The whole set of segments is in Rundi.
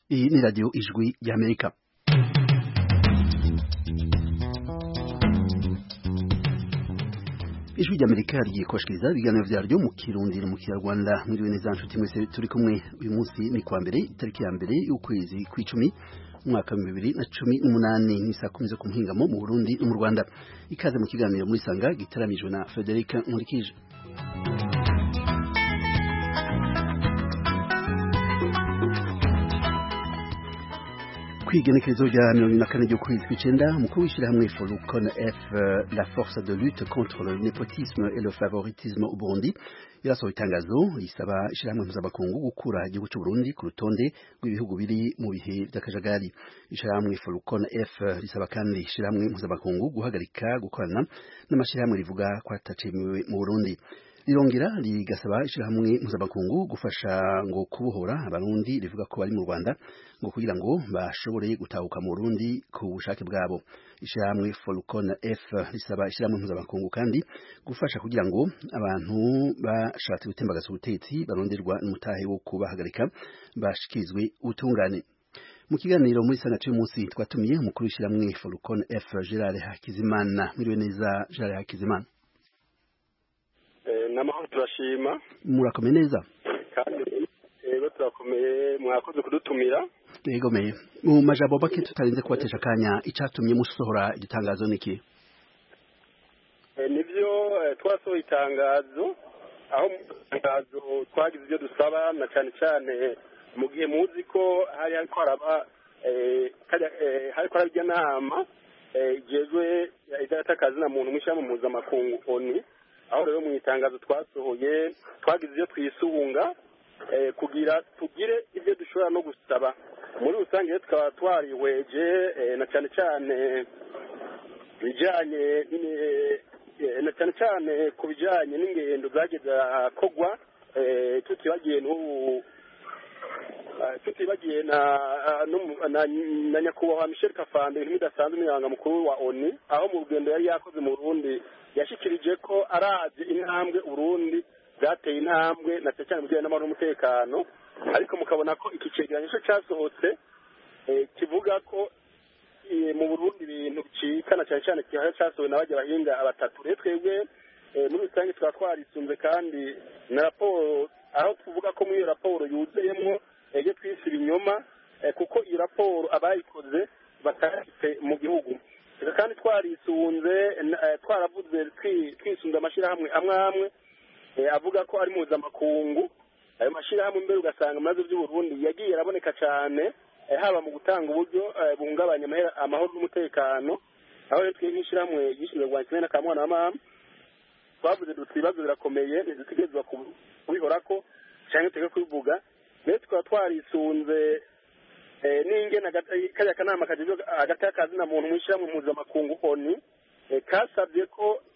Iyi ni radio Ijwi y'Amerika. Ijwi ry'Amerika rigiye kubashikiriza ibiganiro vyaryo mu Kirundi no mu Kinyarwanda. Mwiriwe neza nshuti mwese turi kumwe. Uyu munsi ni kwa mbere itariki ya mbere y'ukwezi kw'icumi umwaka wa 2018 ni saa 10 zo ku muhingamo mu Burundi no mu Rwanda. Ikaze mu kiganiro muri Sanga gitaramijwe na Frederica Nkurikije. Kwigenekerezo rya 24 ry'ukwezi kw'icenda umukuru w'ishirahamwe Folukon F la force de lutte contre le népotisme et le favoritisme au Burundi yarasohoye itangazo risaba ishirahamwe mpuzamakungu gukura igihugu c'u Burundi ku rutonde rw'ibihugu biri mu bihe vy'akajagari. Ishirahamwe Folukon F risaba kandi ishirahamwe mpuzamakungu guhagarika gukorana n'amashirahamwe rivuga ko atacemewe mu Burundi. Rirongera rigasaba ishirahamwe mpuzamakungu gufasha ngo kubohora abarundi rivuga ko bari mu Rwanda ngo kugira ngo bashobore gutahuka mu Burundi ku bushake bwabo. Ishirahamwe Folukon F risaba ishirahamwe mpuzamakungu kandi gufasha kugira ngo abantu bashatse gutembagaza ubutetsi baronderwa n'umutahe wo kubahagarika bashikirizwe ubutungane. Mu kiganiro muri sana cy'umunsi twatumiye umukuru w'ishirahamwe Folukon F Gerard Hakizimana. Mwiriwe neza Gerard Hakizimana. Namahoro turashima. Murakomeye neza? Kandi ego turakomeye, mwakoze kudutumira. Yegomeye. Mu majambo bake tutarinze kubatesha kanya icatumye musohora igitangazo niki? Nivyo twasohoye itangazo aho mu itangazo twagize ibyo dusaba na cyane cyane mu gihe muzi ko hariko araba irya nama igejwe idatakaza na muntu mwishya mu mpuzamakungu ONU. Aho rero mu itangazo twasohoye twagize ibyo twisunga kugira tugire ibyo dushobora no gusaba muri rusange. Tukaba twariweje na cyane cyane ku bijyanye n'ingendo zageze kogwa tutibagiye na nyakubahwa Michel Kafando ntibidasanzwe umunyamabanga mukuru wa ONU, aho mu rugendo yari yakoze mu Burundi yashikirije ko aravye intambwe Burundi bwateye intambwe na cyane mu bijyanye n'amahoro n'umutekano, ariko mukabona ko iki cegeranyo cyo cyasohotse kivuga ko mu Burundi ibintu bicikana cyane cyane kihaye cyasohowe n'abajya bahinga abatatu. Rero twebwe muri rusange tukaba twarisunze kandi na raporo aho tuvuga ko muri iyo raporo yuzuyemo ibyo twise ibinyoma kuko iyi raporo abayikoze batafite mu gihugu. Kandi twarisunze twaravuze twisunze amashirahamwe amwe avuga ko ari mpuzamakungu. Ayo mashirahamwe mbere ugasanga amaze by'u Burundi yagiye araboneka cyane haba mu gutanga uburyo buhungabanya amahoro n'umutekano. Aho rero twebwe nk'ishirahamwe gishinzwe kurwanya n'akamwana wa mama twavuze duti ibibazo birakomeye ntidutegerezwa kubihorako cyangwa tujye kubivuga. Rero tukaba twarisunze n'ingene kajya kanama kajejwe hagati y'akazi na muntu mw'ishirahamwe mpuzamakungu ONU kasabye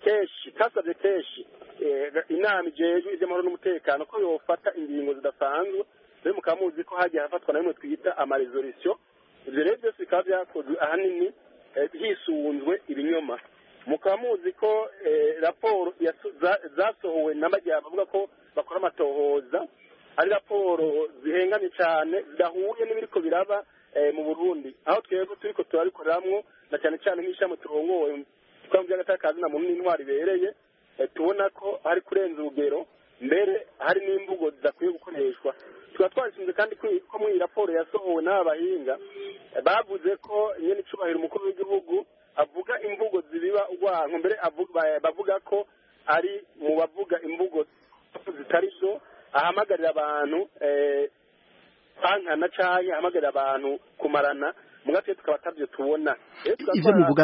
kenshi inama ijejwe iby'amahoro n'umutekano ko yofata ingingo zidasanzwe. Rero mukaba muzi ko hagiye hafatwa na bimwe twita amaresolution. Ivyo rero byose bikaba byakozwe ahanini hisunzwe ibinyoma. Mukaba muzi ko raporo zasohowe n'amajyamba avuga ko bakora amatohoza ari raporo zihengamye cyane zidahuye n'ibiriko biraba mu Burundi, aho twebwe turiko turabikoreramwo na cyane cyane nk'ishami turongoye twamvye agatakazi na muntu n'intwari bereye tubona ko hari kurenza urugero, mbere hari n'imvugo zidakwiye gukoreshwa. Tukaba twarisunze kandi ko muri raporo yasohowe n'aba bahinga bavuze ko nyene icubahiro umukuru w'igihugu avuga imvugo zibiba urwanko, mbere bavuga ko ari mu bavuga imvugo zitari zo, ahamagarira abantu kwankana canke ahamagarira abantu kumarana mugatwe tukaba atavyo tubona. Ivyo muvuga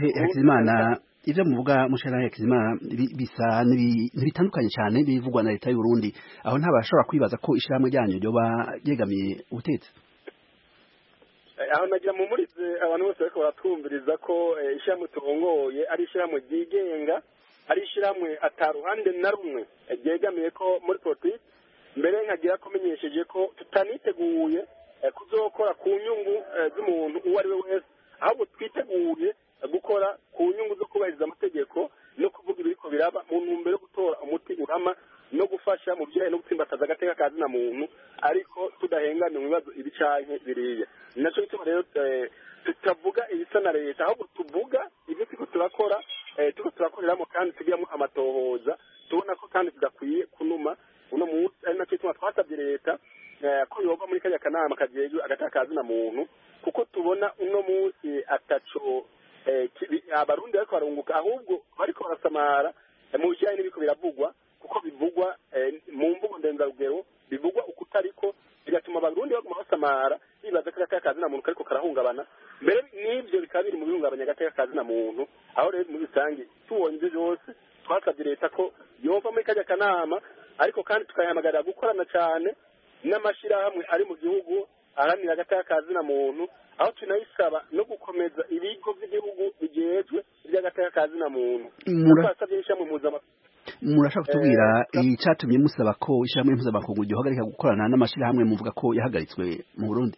mushana Hakizimana bisa ntibitandukanye cyane bivugwa na leta y'u Burundi, aho ntabashobora kwibaza ko ishirahamwe ryanyu ryoba ryegamiye ubutetsi. Aho nagira mu murize abantu bose bariko baratwumviriza ko ishirahamwe turongoye ari ishirahamwe ryigenga, ari ishirahamwe ataruhande na rumwe ryegamiye ko muri politiki. Mbere nkagira komenyesheje ko tutaniteguye kuzokora ku nyungu z'umuntu uwo ari we wese, ahubwo twiteguye gukora ku nyungu zo kubahiriza amategeko no kuvuga ibiriko biraba mu ntumbero yo gutora umuti urama no gufasha mu bijyanye no gutsimbataza agateka kazi na muntu ariko tudahengana mu bibazo ibi canke biriya. Ni naco gituma rero tutavuga ibisa na leta, ahubwo tuvuga ibyo turiko turakora, turiko turakoreramo kandi tugiramo amatohoza, tubona ko kandi tudakwiye kunuma uno munsi. Ari naco gituma twasabye leta ko yoba muri kanya kanama kajejwe agatakazi na muntu, kuko tubona uno munsi ataco abarundi bariko barunguka, ahubwo bariko barasamara mu bijyanye n'ibiko biravugwa, kuko bivugwa mu mvugo ndenzarugero, bivugwa uko utariko, bigatuma abarundi baguma basamara bibaza ko agatakazi na muntu kariko karahungabana. Mbere n'ibyo bikaba biri mu bihungabanya agatakazi na muntu. Aho rero muri rusange tubonye ibyo byose twasabye leta ko yova muri kajya kanama, ariko kandi tukayahamagarira gukorana cyane n'amashyirahamwe ari mu gihugu aharanira agatakazi na muntu, aho tunayisaba no gukomeza ibigo by'igihugu bijejwe iby'agatakazi na muntu. Twasabye ishyirahamwe mpuzamakungu. Murashaka kutubwira icyatumye musaba ko ishyirahamwe mpuzamakungu gihagarika gukorana n'amashyirahamwe muvuga ko yahagaritswe mu Burundi?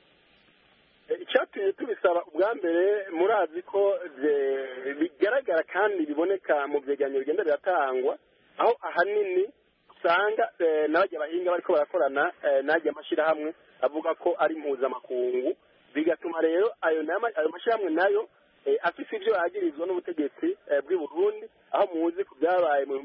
Icyatumye tubisaba ubwa mbere, murazi ko bigaragara kandi biboneka mu byegeranyo bigenda biratangwa, aho ahanini usanga n'abajya bahinga bariko barakorana n'ajya amashyirahamwe avuga ko ari mpuzamakungu, bigatuma rero ayo mashyirahamwe nayo afise ivyo yagirizwa n'ubutegetsi bw'i Burundi, aho muzi ku byabaye mu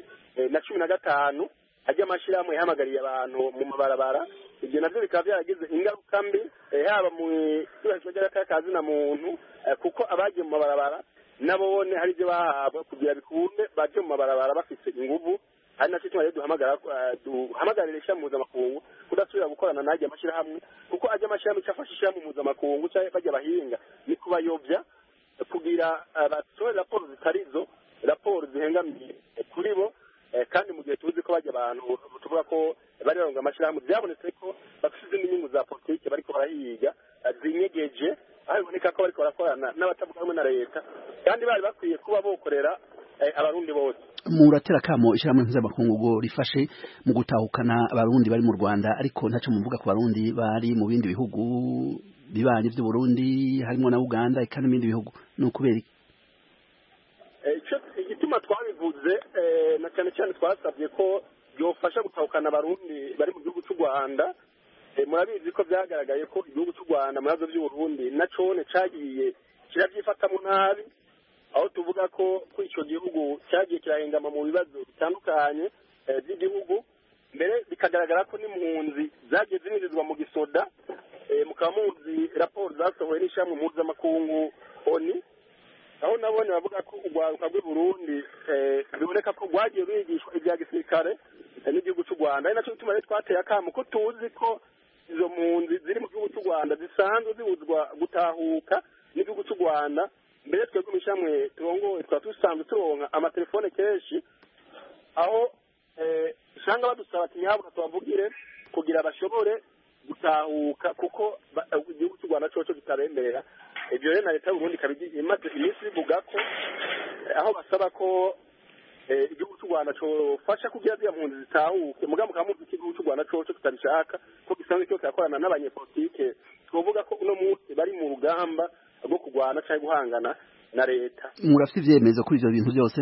2015 ajya amashyirahamwe yahamagariye abantu mu mabarabara. Ibyo navyo bikaba byaragize ingaruka mbi haba mu ibazwa ry'agatakazi na muntu, kuko abagiye mu mabarabara nabone hari ibyo bahabwa kugira bikunde baje mu mabarabara bafise inguvu. Hari naco cyane duhamagarira ishyirahamwe mpuzamakungu kudasubira gukorana n'ajya amashyirahamwe, kuko ajya amashyirahamwe cyafasha ishyirahamwe mpuzamakungu cyangwa bajya bahinga ni kubayobya kugira basohore raporo zitarizo, raporo zihengamiye kuri bo, kandi mu gihe tuzi ko bajya abantu tuvuga ko bari baronga amashyirahamwe byabonetse ko bafite izindi nyungu za politiki bariko barahiga zinyegeje, aho biboneka ko bariko barakorana n'abatavuga rumwe na leta, kandi bari bakwiye kuba bokorera abarundi bose. Muratera kamo ishyirahamwe mpuzamakungu ngo rifashe mu gutahukana abarundi bari mu Rwanda, ariko ntaco muvuga ku barundi bari mu bindi bihugu bibanye by'u Burundi harimo na Uganda eka n'ibindi bihugu, ni ukubera iki? Igituma twabivuze na cyane cyane twasabye ko yofasha gutahukana abarundi bari mu gihugu cy'u Rwanda. Murabizi ko byagaragaye ko igihugu cy'u Rwanda mu bibazo by'u Burundi nacone cagiye kirabyifatamo nabi, aho tuvuga ko ico gihugu cyagiye kirahengama mu bibazo bitandukanye by'igihugu. Mbere bikagaragara ko n'impunzi zagiye zinjirizwa mu gisoda, mukaba muzi raporo zasohowe n'ishyirahamwe mpuzamakungu ONU, aho nabone bavuga ko urwaruka rw'i Burundi biboneka ko rwagiye rwigishwa ibya gisirikare n'igihugu cy'u Rwanda. Ari naco gituma rero twateye akamo ko tuzi ko izo mpunzi ziri mu gihugu cy'u Rwanda zisanzwe zibuzwa gutahuka n'igihugu cy'u Rwanda. Mbere twebwe mu ishyirahamwe turongoye twaba dusanzwe turonka amatelefone kenshi, aho usanga badusaba ati nyahabwa tubavugire kugira bashobore gutahuka, kuko igihugu cy'u Rwanda coco kitabemerera. Ibyo rero na leta y'u Burundi ikaba imaze iminsi bivuga ko aho basaba ko igihugu cy'u Rwanda cofasha kugira ziriya mpunzi zitahuke, mugabo mukaba muzi ko igihugu cy'u Rwanda coco kitabishaka, ko gisanzwe cyose yakorana n'abanyepolitike. Twovuga ko uno munsi bari mu rugamba rwo kurwana cyangwa guhangana na leta. Murafite ivyemezo kuri ivyo bintu byose?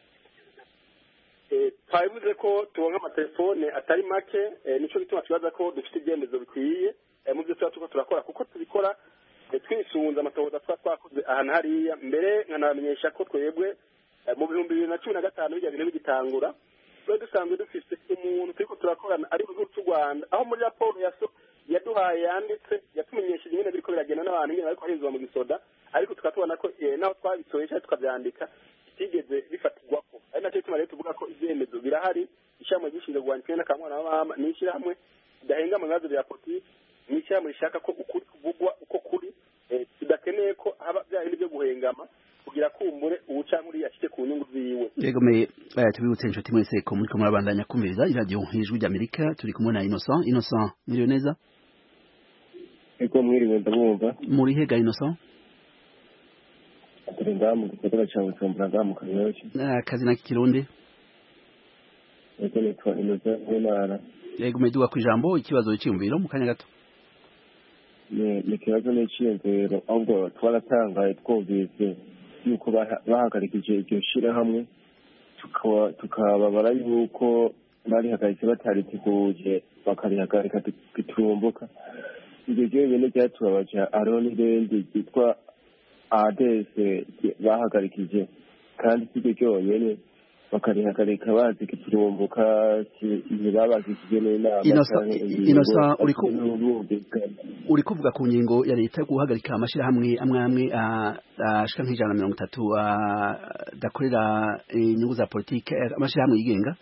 Twabivuze ko turonka amatelefone atari make, nico gituma tubaza ko dufite ivyemezo bikwiye mu byo tuba turakora, kuko tubikora twisunze amatohoza twakoze ahantu hariya. Mbere nkanabamenyesha ko twebwe mu 2015 bijya bintu bigitangura, twe dusanzwe dufise umuntu turiko turakorana ari mu gihugu cy'u Rwanda, aho muri raporo yaduhaye yanditse yatumenyesheje nyine biriko biragenda n'abantu nyine bariko barinzwa mu gisoda, ariko tukatubona ko naho twabisohoye cyangwa tukabyandika kitigeze bifatirwako. Ari nacyo gituma rero tuvuga ko ivyemezo birahari. Ishyirahamwe gishinzwe kurwanya n'akamwana w'abama ni ishyirahamwe ridahenga mu bibazo bya politiki, ni ishyirahamwe rishaka ko ukuri kuvugwa uko kuri, tudakeneye ko haba bya bindi byo guhengama kugira kumbure ubucankuri yashike ku nyungu ziwe. Yegomeye tubibutse inshuti mwese ko muriko murabandanya kumviriza iradiyo Ijwi ry'Amerika. Turi kumwe na Innocent. Mwiriwe neza? Ego mwiriwe ndabumva. Muri hega Innocent? Turi ngamu gisagara ca Bujumbura ngamu Kanyosha. Akazi na Kirundi? Ego nitwa Innocent Wimana. Yegomeye duga kwijambo ikibazo cy'imviro mu kanya gato. Ni kibazo n'iciyumviro, ahubwo twaratangaye twumvise yuko bahagarikije iryo shirahamwe, tukababara yuko barihagaritse batariteguye bakarihagarika giturumbuka. Ibyo byonyine byatubabaje. hariho n'irindi ryitwa ADS bahagarikije kandi si byo byonyine bakarihagarika bazi giturumbuka ntibabazikije n'inama. Innocent uri kuvuga ku ngingo ya leta yo guhagarika amashyirahamwe amwe ashika nk'ijana adakorera inyungu za politike, amashyirahamwe yigenga.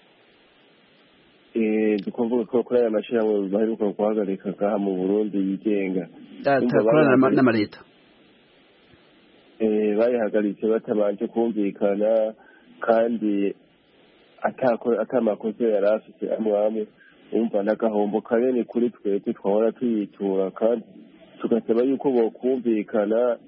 dukuvuga ko kuri aya mashyirahamwe baheruka guhagarika ngaha mu Burundi yigenga atakorana n'amaleta, bayihagaritse batabanje kumvikana kandi atamakosa yari afite amwe umva n'agahombo kanini kuri twebwe twahora tuyitura, kandi tugasaba yuko bokumvikana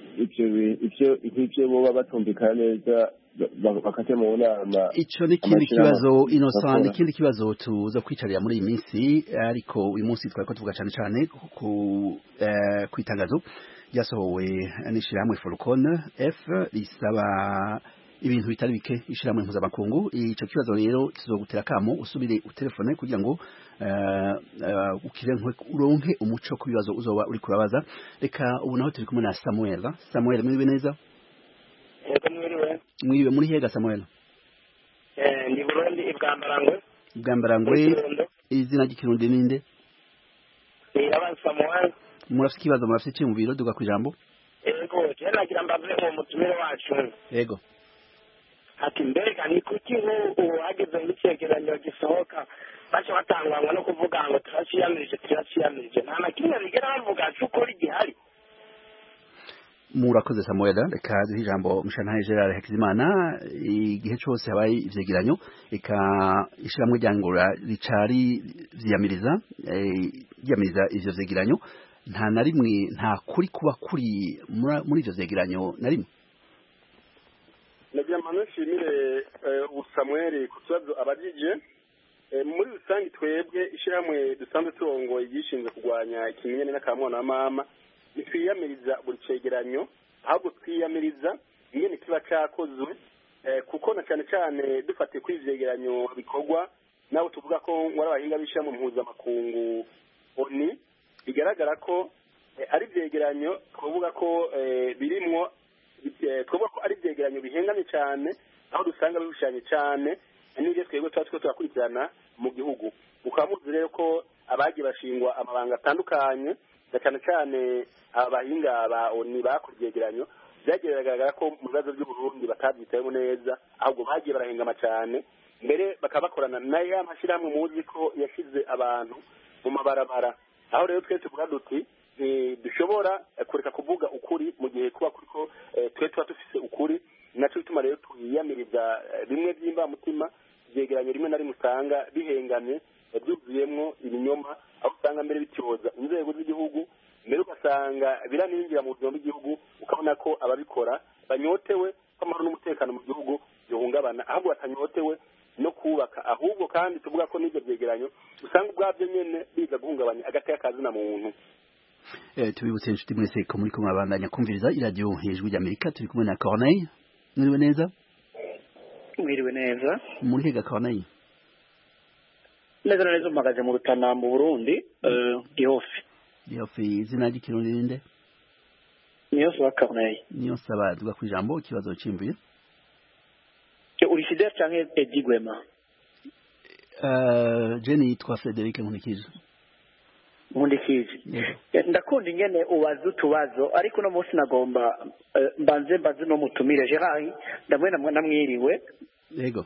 ivyo boba batumvikana neza bakate mu nama. Ico ni ikindi kibazo Innocent, ikindi kibazo tuza kwicarira muri iyi minsi, ariko uyu munsi twariko tuvuga cane cane ku itangazo ryasohowe n'ishirahamwe Folcon F risaba ibintu bitari bike ishirahamwe mpuzamakungu. Ico kibazo rero kizogutera kamo usubire utelefone kugira ngo uronke umuco ku bibazo uzoba uri kurabaza. Reka ubu naho turi kumwe na Samuel, mwibe neza? Mwibe muri hega Samuel? Ndi Burundi Ibwambarangwe. Ibwambarangwe, izina ry'ikirundi ninde? Abantu Samuel. Murafite ikibazo, murafite iki mu biro duga ku ijambo? Yego, je nagira mbavuye mu mutumire wacu. Yego. Ati mbega ni kuki nk'ubu hageze mu cyegeranyo gisohoka baca batangwa no kuvuga ngo turaciyamirije nta na kimwe bigera bavuga cy'ukuri gihari. Murakoze Samuel, reka duhe ijambo Mushantahe Gerard Hakizimana. Igihe cyose habaye ivyegeranyo reka ishiramwe ryangura ricari vyiyamiriza ivyo vyegeranyo, nta na rimwe nta kuri kuba kuri muri ivyo vyegeranyo na rimwe. Nagira mpano nshimire Samuel ku kibazo abajije. Muri rusange twebwe ishyirahamwe dusanzwe turongoye igishinzwe kurwanya ikimenyane n'akamwana na mama ntitwiyamiriza buri cegeranyo, ahubwo twiyamiriza ingene kiba cakozwe, kuko na cyane cyane dufatiye kuri ivyegeranyo bikorwa naho tuvuga ko ngwara abahinga b'ishyirahamwe mpuzamakungu ONU, bigaragara ko ari ivyegeranyo twavuga ko birimwo twavuga ko ari ivyegeranyo bihengamye cyane, aho dusanga birushanye cyane n'ibyo twebwe tuba turakurikirana mu gihugu. Ukaba muzi rero ko abagiye bashingwa amabanga atandukanye na cyane cyane abahinga ba ONU bakora ivyegeranyo byageragara ko mu bibazo by'Uburundi batabyitayeho neza, ahubwo bagiye barahengama cyane, mbere bakaba bakorana n'aya mashyirahamwe muzi ko yashyize abantu mu mabarabara. Aho rero twese tuvuga duti dushobora kureka kuvuga ukuri mu gihe kuba kuriko twe tuba dufise ukuri, naco bituma rero twiyamiriza bimwe by'imbamutima vyegeranyo rimwe na rimwe usanga bihengamye byuzuyemwo ibinyoma, aho usanga mbere bityoza inzego z'igihugu, mbere ugasanga biraninjira mu buzima bw'igihugu, ukabona ko ababikora banyotewe ko amahoro n'umutekano mu gihugu bihungabana, ahubwo batanyotewe no kubaka. Ahubwo kandi tuvuga ko n'ibyo vyegeranyo usanga ubwabyo nyene biza guhungabanya agateka kazina muntu. Tubibutse inshuti mwese ko muri kumwe abandanya kumviriza iradiyo Ijwi ry'Amerika. Turi kumwe na Corneille. Mwiriwe neza? Mwiriwe neza. Muri hega Corneille? Neza neza mpagaze mu Rutana mu Burundi, Gihofi. Gihofi, izina ry'ikirundi ninde? Niyonsaba Corneille. Niyonsaba, duga ku ijambo, ikibazo cimbuye. Uri Fidel canke Edi Gwema? Jenny yitwa Frederic Nkunikije. Ndakunda ingene ubaza utubazo, ariko no munsi nagomba mbanze no mutumire Gerard ndamwena namwiriwe. Yego.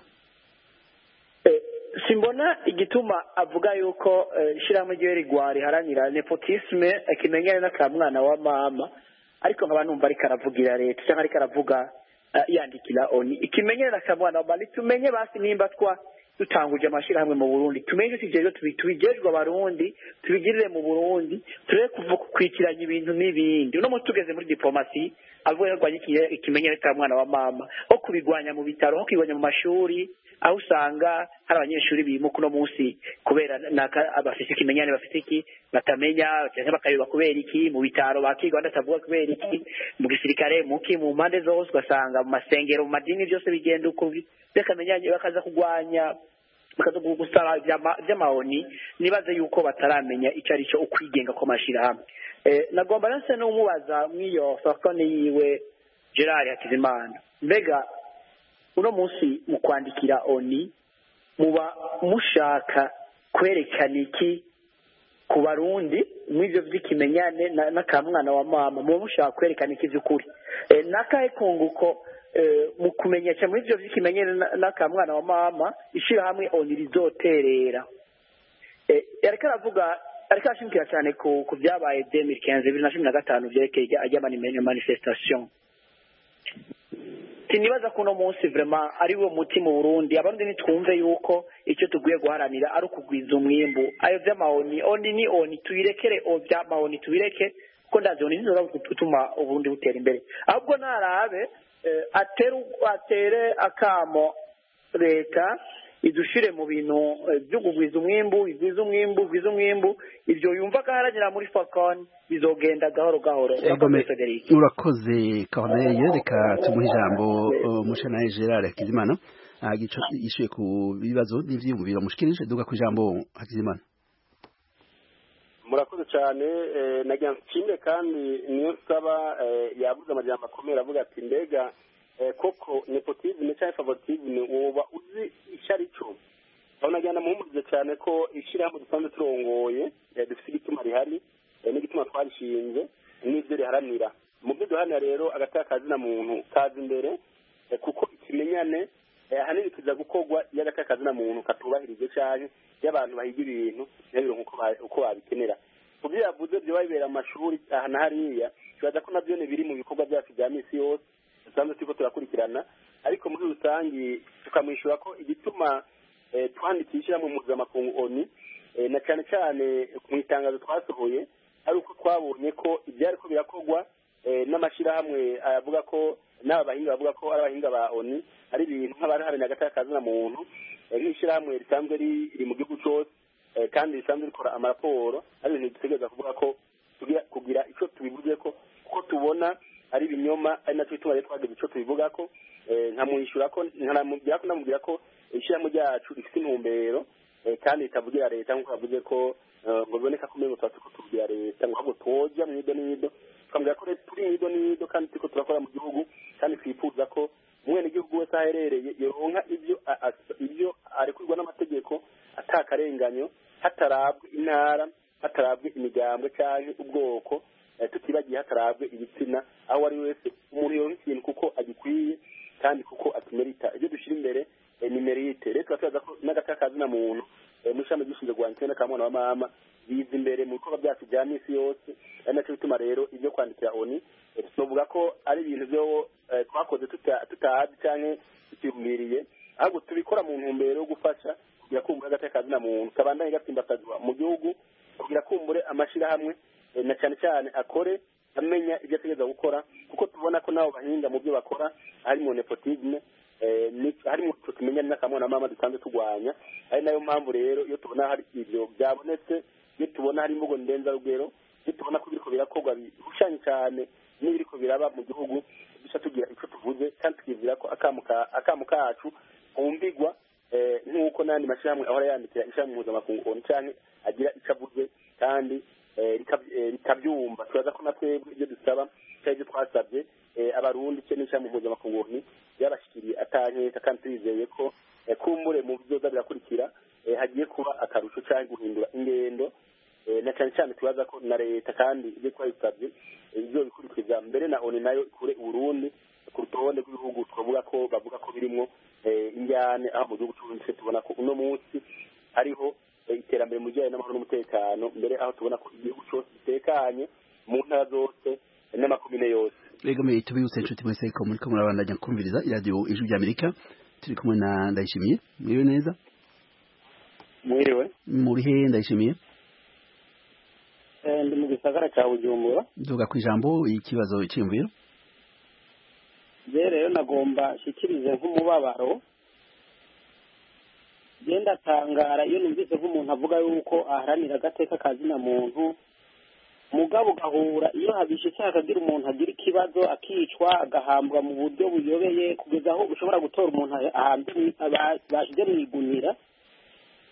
Simbona igituma avuga yuko shiramwe ryo rigwari haranira nepotisme akimenyane n'akamwana wa mama, ariko nkaba numva ari karavugira leta cyangwa ari karavuga yandikira ONU. Ikimenyane n'akamwana wa mama tumenye basi nimba dutanguje amashirahamwe mu Burundi, tumenye sije tubigejwe abarundi, tubigirire mu Burundi, tureke kuvuga kwikiranya ibintu n'ibindi. Uno mutu tugeze muri diplomasi avuye yarwanye ikimenyane n'akamwana wa mama, ho kubigwanya mu bitaro, ho kwigwanya mu mashuri, aho usanga hari abanyeshuri bimuka uno munsi kubera abafise ikimenyane bafite iki batamenya, cyangwa bakayoba kubera iki, mu bitaro bakiga batavuga kubera iki, mu gisirikare muki, mu mpande zose ugasanga mu masengero mu madini byose bigenda uko bekamenyanye bakaza kugwanya bakaza gusaba by'amahoni nibaze yuko bataramenya icyo ari cyo ukwigenga kw'amashyirahamwe. Nagomba nase n'umubaza mw'iyo fakone yiwe Gerard Hakizimana, mbega uno munsi mu kwandikira oni muba mushaka kwerekana iki ku barundi mw'ivyo vy'ikimenyane n'akamwana wa mama, muba mushaka kwerekana iki vy'ukuri? Nakahe kunguko mu kumenya cyane mw'ivyo vy'ikimenyane n'akamwana wa mama ishirahamwe oni rizoterera? Yariko aravuga, ariko ashimikira cyane ku byabaye 2015 vyerekeye ajya manifestation. Sinibaza ko uno munsi vraiment ari wo muti mu Burundi abarundi nitwumve yuko icyo tuguye guharanira ari ukugwiza umwimbu. Ayo vy'amahoni oni tuyirekere, vy'amahoni tubireke, ko ndazi oni nizora gutuma Uburundi butera imbere. Ahubwo narabe atere akamo leta idushire mu bintu byo kugwiza umwimbu, ibyo yumva gaharanira muri Falcon bizogenda gahoro gahoro. Urakoze Corneille, reka tumuhe ijambo mushana Gerard Hakizimana ishuye ku bibazo n'ivyiyumviro mushikirije. Duga ku ijambo Hakizimana. Murakoze cyane, nagira nshimire kandi niyo nsaba yavuze amajambo akomeye avuga ati mbega koko nepotisme cyangwa favoritisme woba uzi icyo ari cyo. aho nagira namuhumurize cyane ko ishyirahamwe dusanzwe turongoye dufite igituma rihari n'igituma twarishinze n'ibyo riharanira. Mu byo duharanira rero agateka kazina muntu kaza imbere, kuko ikimenyane ahanini kiza gukorwa iyo agateka kazina muntu katubahirije cyane, y'abantu bahiga ibintu ntibiro uko babikenera. Ku byo yavuze byo babera amashuri aha na hariya, kibaza ko nabyo biri mu bikorwa byacu bya misi yose dusanzwe turiko turakurikirana, ariko muri rusangi tukamwishyura ko igituma twandikisha mu mpuzamakungu ONU na cyane cyane mu itangazo twasohoye ari uko twabonye ko ibyariko birakorwa n'amashyirahamwe avuga ko n'abahinga bavuga ko ari abahinga ba ONU ari ibintu nk'abaharanira agateka kazina muntu, nk'ishyirahamwe risanzwe riri mu gihugu cyose kandi risanzwe rikora amaraporo, ari ibintu dutegereza kuvuga ko kugira icyo tubivuze ko kuko tubona ari ibinyoma, ari nacyo bituma rero twagize icyo tubivuga ko nkamwishyura ko namubwira ko ishyirahamwe ryacu rifite intumbero kandi ritavugira leta nk'uko bavuze ko ngo biboneka ko umengo tuba turiko tubwira leta ngo ahubwo twoja mu ido n'ido, tukamubwira ko turi mu ido n'ido kandi turiko turakora mu gihugu, kandi twifuza ko umwenegihugu wese aherereye yoronka ibyo arekurwa n'amategeko atakarenganyo, hatarabwe intara, hatarabwe imigambwe canke ubwoko, tutibagiye hatarabwe ibitsina, aho ari wese umuntu yoronka ikintu kuko agikwiye kandi kuko atumerita. Ibyo dushira imbere ni merite. Rero turaza ko n'agateka kazina muntu mu ishami ry'ishinzwe guharanira n'akamwana wa mama biza imbere mu bikorwa byacu bya misi yose, ari nacyo bituma rero ibyo kwandikira ONU tuvuga ko ari ibintu byo twakoze tutazi cyangwa tutiyumviriye, ahubwo tubikora mu ntumbero yo gufasha kugira kumbura agateka kazina muntu kabandanye gatsimbatazwa mu gihugu, kugira kumbure amashyirahamwe na cyane cyane akore amenya ibyo ategereza gukora, kuko tubona ko nabo bahinga mu byo bakora harimo nepotisme, harimo tumenyane n'akamwana mama dusanzwe turwanya. Ari nayo mpamvu rero iyo tubona hari ibyo byabonetse, iyo tubona hari imvugo ndenzarugero, iyo tubona ko biriko birakorwa birushanye cyane n'ibiriko biraba mu gihugu, duca tugira icyo tuvuze kandi tukibwira ko akamu kacu kumbigwa nk'uko n'andi mashyirahamwe ahora yandikira ishyirahamwe mpuzamakungu ONU canke agira icyo avuze kandi rikabyumva. Turaza ko natwebwe ibyo dusaba cyangwa ibyo twasabye abarundi cye n'ishyirahamwe mpuzamakungu ONU byabashikiriye atankeka, kandi turizeye ko kumbure mu byoza birakurikira hagiye kuba akarusho cyangwa guhindura ingendo, na cyane cyane tubaza ko na leta kandi ibyo twabisabye ibyo bikurikiza mbere na ONU nayo ikure Burundi ku rutonde rw'ibihugu twavuga ko bavuga ko birimo injyane, aho mu gihugu cy'Uburundi tubona ko uno munsi hariho iterambere mu bijyanye n'amahoro n'umutekano, mbere aho tubona ko igihugu cyose gitekanye mu ntara zose n'amakomine yose. Rego me tubibutse inshuti mwese ko muri ko murabandanya kumviriza iradiyo Ijwi ry'Amerika, turi kumwe na Ndayishimiye. Mwiriwe neza? Mwiriwe. Muri he Ndayishimiye? Ndi mu gisagara cya Bujumbura. Duga ku ijambo ikibazo cy'imviro. Rero nagomba shikirize nk'umubabaro, genda tangara iyo numvise nk'umuntu avuga yuko aharanira agateka kazina muntu, mugabo ugahura iyo habishitse hakagira umuntu agira ikibazo akicwa agahambwa mu buryo buyobeye, kugeza aho ushobora gutora umuntu bashize mu igunira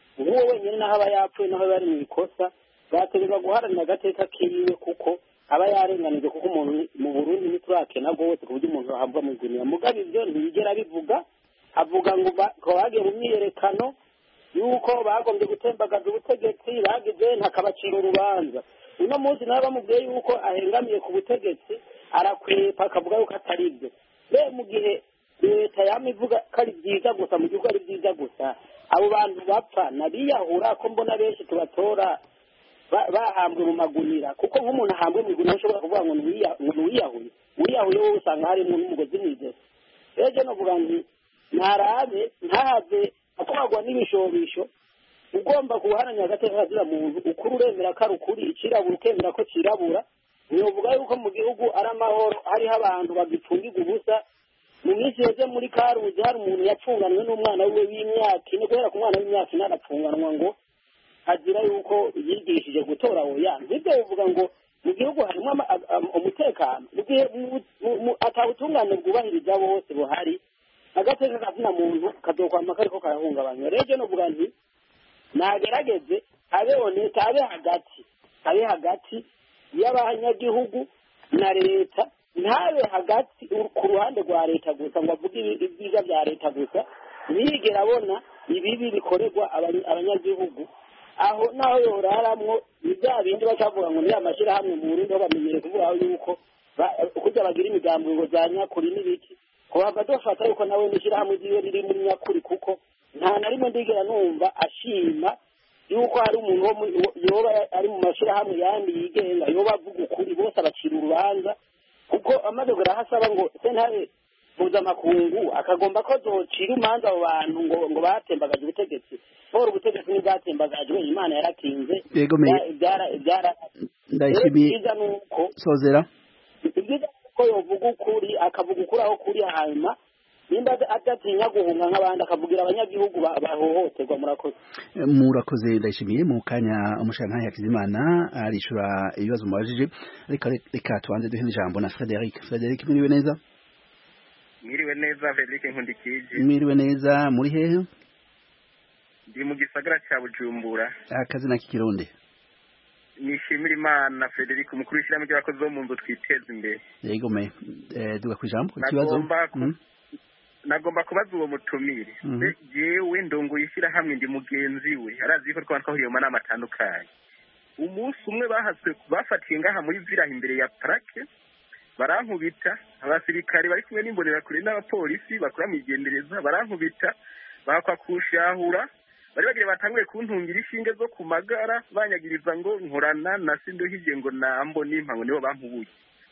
uwo wenyine naho aba yapfuye naho bari mu ikosa bategerezwa guharanira agateka kiwe kuko aba yarenganije kuko umuntu mu Burundi ntiturakena rwose ku buryo umuntu ahabwa mu gunira mugabo ibyo ntibigera bivuga avuga ngo bagiye mu myiyerekano yuko bagombye gutembagaza ubutegetsi bagize ntakabacira urubanza uno munsi nawe bamubwiye yuko ahengamiye ku butegetsi arakwepa akavuga yuko atari ibyo rero mu gihe leta yamivuga ko ari byiza gusa mu gihugu ari byiza gusa abo bantu bapfa nabiyahura ko mbona benshi tubatora bahambwe mu magunira kuko nk'umuntu ahambwe mu gunira ushobora kuvuga ngo wiyahuye wowe usanga harimo n'umugozi mw'ijosi rero novuga nti ntarabe ntahave atwagwa n'ibishobisho ugomba guharanira agateka kazira muntu ukuri uremera ko ari ukuri ikirabura ukemera ko kirabura ntiyovuga yuko mu gihugu ari amahoro hariho abantu bagipfungirwa ubusa mu minsi yose muri Karuzi hari umuntu yapfunganwe n'umwana wiwe w'imyaka ine guhera ku mwana w'imyaka ine arapfunganwa ngo azira yuko yigishije gutora oya ntibyo bivuga ngo mu gihugu harimo umutekano mu gihe atawutungane bwubahiriza bose buhari agateka kazina muntu kazokwama kariko karahungabanya rero novuga nti nagerageze abe honeta abe hagati y'abanyagihugu na leta ntabe hagati ku ruhande rwa leta gusa ngo avuge ibyiza bya leta gusa ntiyigere abona ibibi bikorerwa abanyagihugu aho naho yoraramwo ni bya bindi bakavuga ngo ni amashyirahamwe mu Burundi aho bamenyere kuvuga yuko kujya bagira imigambi ngo za nyakuri n'ibiki kuhava dufata yuko nawe n'ishyirahamwe ryiwe riri muri nyakuri kuko nta na rimwe ndigera numva ashima yuko hari umuntu yoba ari mu mashyirahamwe yandi yigenga yoba avuga ukuri bose abacira urubanza kuko amaze gurahasaba ngo sentare mpuzamakungu akagomba ko zocira imanza abo bantu ngo batembagaje ubutegetsi ubutegetsi ntibwatembagajwe imana yarakinze ndayishimiye sozera ibyiza ko yovuga ukuri akavuga ukuri aho kuri hanyuma nimba adatinya guhunga nk'abandi akavugira abanyagihugu bahohoterwa murakoze ndayishimiye mu kanya umushantahe Hakizimana arishura ibibazo mubajije reka tubanze duhe ijambo na Frederic mwiriwe neza Frederic Nkundikije mwiriwe neza muri hehe ndi mu gisagara cya Bujumbura akazina k'ikirundi nishimira Imana Frederic umukuru w'ishyirahamwe ry'abakozi bo mu nzu twiteza imbere yego me duga ku ijambo ikibazo nagomba kubaza uwo mutumire jewe ndongoye ishyirahamwe ndi mugenzi we arazi ko twahuriye mu manama atandukanye umunsi umwe bafatiye ngaha muri villa imbere ya parake barankubita abasirikare bari kumwe n'imbonerakure n'abapolisi bakora mu igendereza barankubita bakwa kushahura bari bagiye batanguye kuntungira ishinge zo ku magara banyagiriza ngo nkorana na Sindohije ngo nambo n'impango nibo bampubuye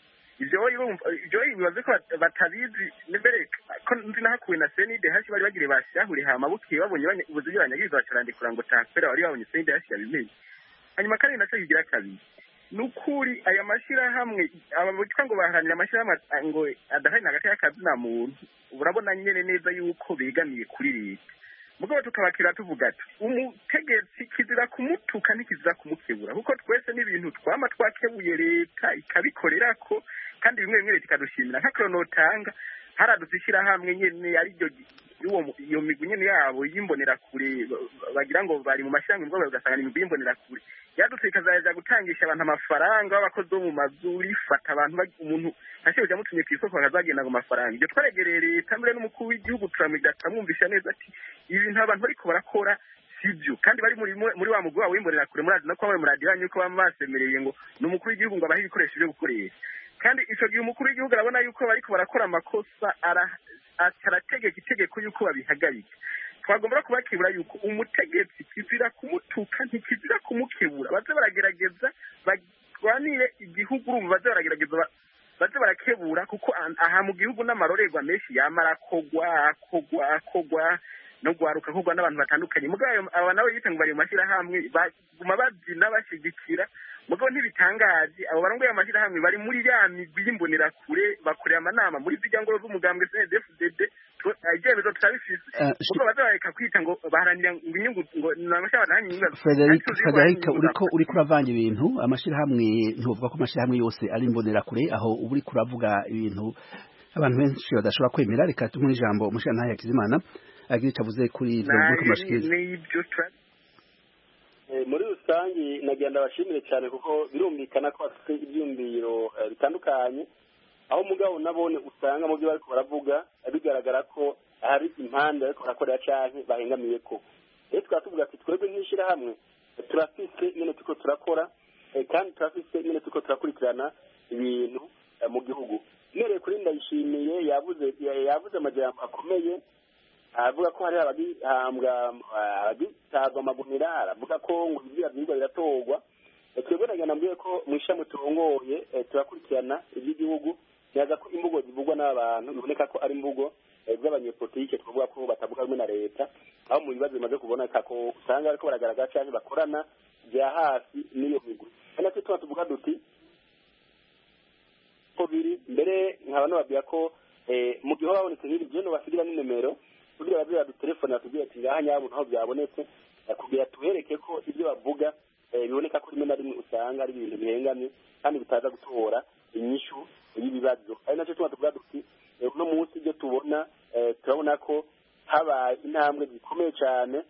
ibyo bibaze ko batabizi mbere ko nzi nahakuwe na senide hashi bari bagire bashahure hama bukiye babonye ubuzibyo banyagiriza bacarandikura ngo tampera bari babonye senide hashi yabimenye hanyuma kandi naco kigira kabiri nukuri aya mashirahamwe ababutwa ngo baharanira amashirahamwe ngo adahari nagati y'akazi na muntu urabona nyene neza yuko begamiye kuri leta mugabo tukabakira tuvuga ati umutegetsi kizira kumutuka nikizira kumukebura kuko twese n'ibintu twama twakebuye leta ikabikorera ko kandi bimwe bimwe leta ikadushimira nka kronotanga haradushyira hamwe nyene ari iyo migwi nyene yabo yimbonera kure bagira ngo bari mu mashyirahamwe ngo bagasanga imigwi yimbonera kure yadutse kazaja gutangisha abantu amafaranga b'abakozi bo mu mazuri fata abantu umuntu ashobora mutumye ku isoko bakazagenda ngo amafaranga ibyo twaregereye leta mbere n'umukuru w'igihugu turamwiga turamwumvisha neza ati ibintu abantu bariko barakora sibyo kandi bari muri wa mugwi wabo wimbonera kure murazi no kwa muradiyo yuko bamasemereye ngo n'umukuru w'igihugu ngo abahe ibikoresho byo gukoresha kandi ico gihe umukuru w'igihugu arabona yuko bariko barakora amakosa arategeka itegeko yuko babihagarika twagomba kubakibura yuko umutegetsi kizira kumutuka ntikizira kumukebura baze baragerageza bagwanire igihugu urumva baze baragerageza baze barakebura kuko aha mu gihugu n'amarorerwa menshi yamara kogwa no gwaruka kogwa n'abantu batandukanye mugabo aba nawe yita ngo bari mu mashyirahamwe baguma babyina bashigikira mugabo ntibitangaje abo barongoye amashyirahamwe bari muri ya migwi y'imbonera kure bakorera amanama muri zijya ngoro z'umugambwe CNDD-FDD ibyemezo turabifise kuko bazareka kwita ngo baharanira inyungu ngo n'amashyirahamwe n'inyungu Frederic uriko uravanga ibintu amashyirahamwe ntuvuga ko amashyirahamwe yose ari imbonera kure aho uri kuravuga ibintu abantu benshi badashobora kwemera reka tumuhe ijambo umushantahe Hakizimana agira icyo avuze kuri ibyo muri kumashikiriza muri rusange nagira ndabashimire cyane kuko birumvikana ko bafite ibyumviro bitandukanye aho mugabo nabone usanga mu byo bariko baravuga bigaragara ko hari impande ariko barakorera cyane bahengamiye ko rero tukaba tuvuga ati twebwe nk'ishyirahamwe turafise nyine tuko turakora kandi turafise nyine tuko turakurikirana ibintu mu gihugu nereye kuri Ndayishimiye yavuze amajambo akomeye avuga ko hari abagitabwa amagunira aravuga ko ngo ibyo byigwa biratorwa twebwe nagira ko mu ishami turongoye turakurikirana iby'igihugu nyaza ko imvugo zivugwa n'abantu biboneka ko ari imvugo z'abanyepolitike twavuga ko batavuga rumwe na leta aho mu bibazo bimaze kuboneka ko usanga ariko baragaragara cyane bakorana bya hafi n'iyo migwi kandi natwe tuba tuvuga duti ko biri mbere nkaba nababwira ko mu gihe babonetse nk'ibi byo basigira n'inimero kugira baze badutelefone batubwire ati ngaha nyabo naho byabonetse kugira tuhereke ko ibyo bavuga biboneka ko rimwe na rimwe usanga ari ibintu bihengamye kandi bitaza gutora inyishu y'ibibazo ari nacyo tuba tuvuga duti uno munsi ibyo tubona turabona ko habaye intambwe zikomeye cyane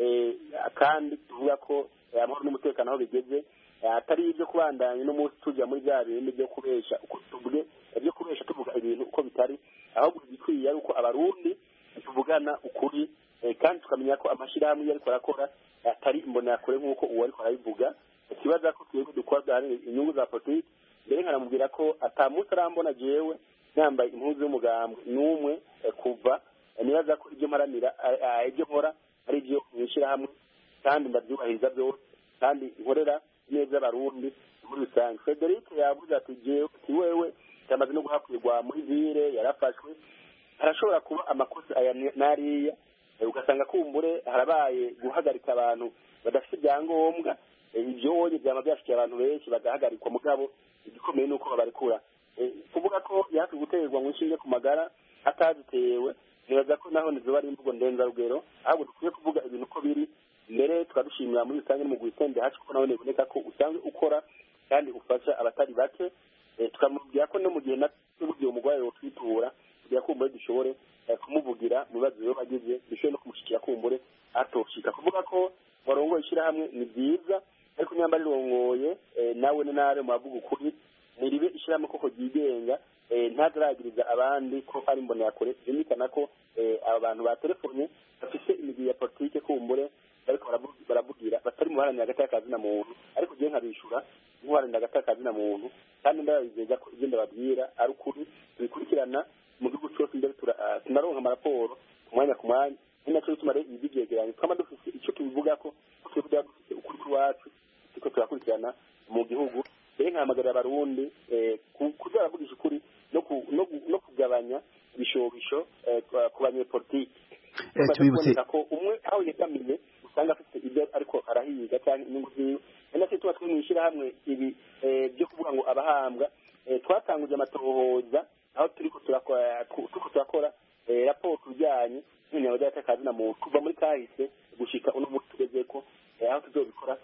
kandi tuvuga ko amahoro n'umutekano aho bigeze atari ibyo kubandanya uno munsi tujya muri bya bindi byo kubesha uko tuvuge ibyo kubesha tuvuga ibintu uko bitari ahubwo igikwiye ari uko abarundi tuvugana ukuri kandi tukamenya ko amashyirahamwe iyo ariko arakora atari imbonerakure nk'uko uwo ariko arabivuga ikibazo ko twebwe dukora inyungu za politiki mbere nkanamubwira ko atamunsi arambona jewe nambaye impuzu y'umugambwe n'umwe kuva nibaza ko ibyo mparanira ibyo nkora ari ibyo mwishyirahamwe kandi ndabyubahiriza byose kandi nkorera neza abarundi muri rusange Frederic yavuze ati jewe si wewe cyamaze no guhakwirwa muri vire yarafashwe harashobora kuba amakosa aya nariya ugasanga kumbure harabaye guhagarika abantu badafite ibyangombwa ibyo wonye byama byashikiye abantu benshi bagahagarikwa mugabo igikomeye nuko babarekura kuvuga ko yaje guterwa mu nshinge ku magara atazitewe nibaza ko naho nizo bari imvugo ndenzarugero ahubwo dukwiye kuvuga ibintu ko biri mbere tukadushimira muri rusange mu gusende hacu kuko nawe neboneka ko usanzwe ukora kandi ufasha abatari bake tukamubwira ko no mu gihe n'ubugiye umugwayi wo twitura kugira kumbure dushobore kumuvugira mu bibazo biba bagize dushobore no kumushyikira kumbure atoshika kuvuga ko warongoye ishyirahamwe ni byiza ariko nyamba rirongoye nawe n'are mubavuga ukuri niribe ishyirahamwe koko ryigenga ntazaragiriza abandi ko ari imbonerakure byumvikana ko abantu ba telefone bafise imigwi ya politike kumbure ariko baravugira batari mu baharanira hagati y'akazi na muntu ariko ugiye nkabishura nk'uharanira hagati y'akazi na muntu kandi ndabizeza ko ibyo ndababwira ari ukuri tubikurikirana mu gihugu cyose mbere tunaronka amaraporo ku mwanya ku mwanya ni nacyo bituma rero ibi byegeranye twama dufite icyo tubivuga ko twebwe dufite ukuri kw'iwacu turiko turakurikirana mu gihugu rero nkahamagarira abarundi kuza baravugisha ukuri no kugabanya ibishobisho ku banyepolitiki tubibutse ko umwe aho yegamiye usanga afite ibyo ariko arahiga cyane inyungu ziwe nacyo tuba twimwishyira hamwe ibi byo kuvuga ngo abahambwa twatanguje amatohoza aho turiko turakora raporo tujyanye n'imyanya y'akazi na muntu kuva muri kahise gushika uno munsi tugeze ko aho tuzobikora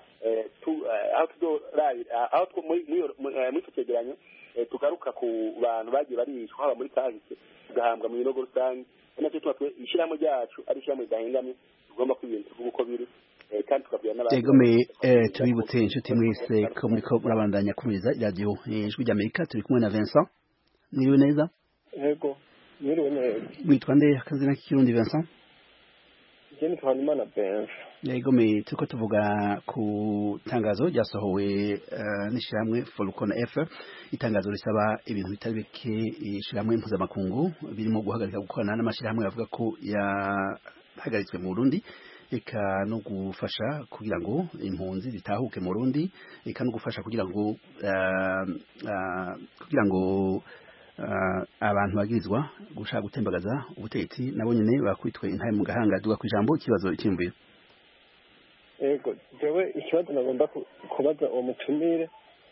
aho muri icyo cyegeranyo tugaruka ku bantu bagiye barishwa haba muri kahise tugahambwa mu binogo rusange nacyo tuba ishyirahamwe ryacu ari ishyirahamwe ridahengamye tugomba kwibintu tuvuga uko biri kandi tukabwira n'abandi egome tubibutse inshuti mwese ko muriko murabandanya kumviriza iradiyo ijwi ry'Amerika turi kumwe na Vincent mwiriwe neza yego mwiriwe neza witwa nde akazina k'ikirundi Vincent Jeni Twanimana Benz egome turiko tuvuga ku tangazo ryasohowe n'ishyirahamwe Folcon F itangazo risaba ibintu bitari bike ishyirahamwe mpuzamakungu birimo guhagarika gukorana n'amashyirahamwe avuga ko yahagaritswe mu Burundi eka no gufasha kugira ngo impunzi zitahuke mu Burundi eka no gufasha kugira ngo abantu bagirizwa gushaka gutembagaza ubutegetsi nabo nyene bakwitwe intaye mu gahanga duga ku ijambo ikibazo cy'imviro yego jewe ikibazo nagomba kubaza uwo mutumire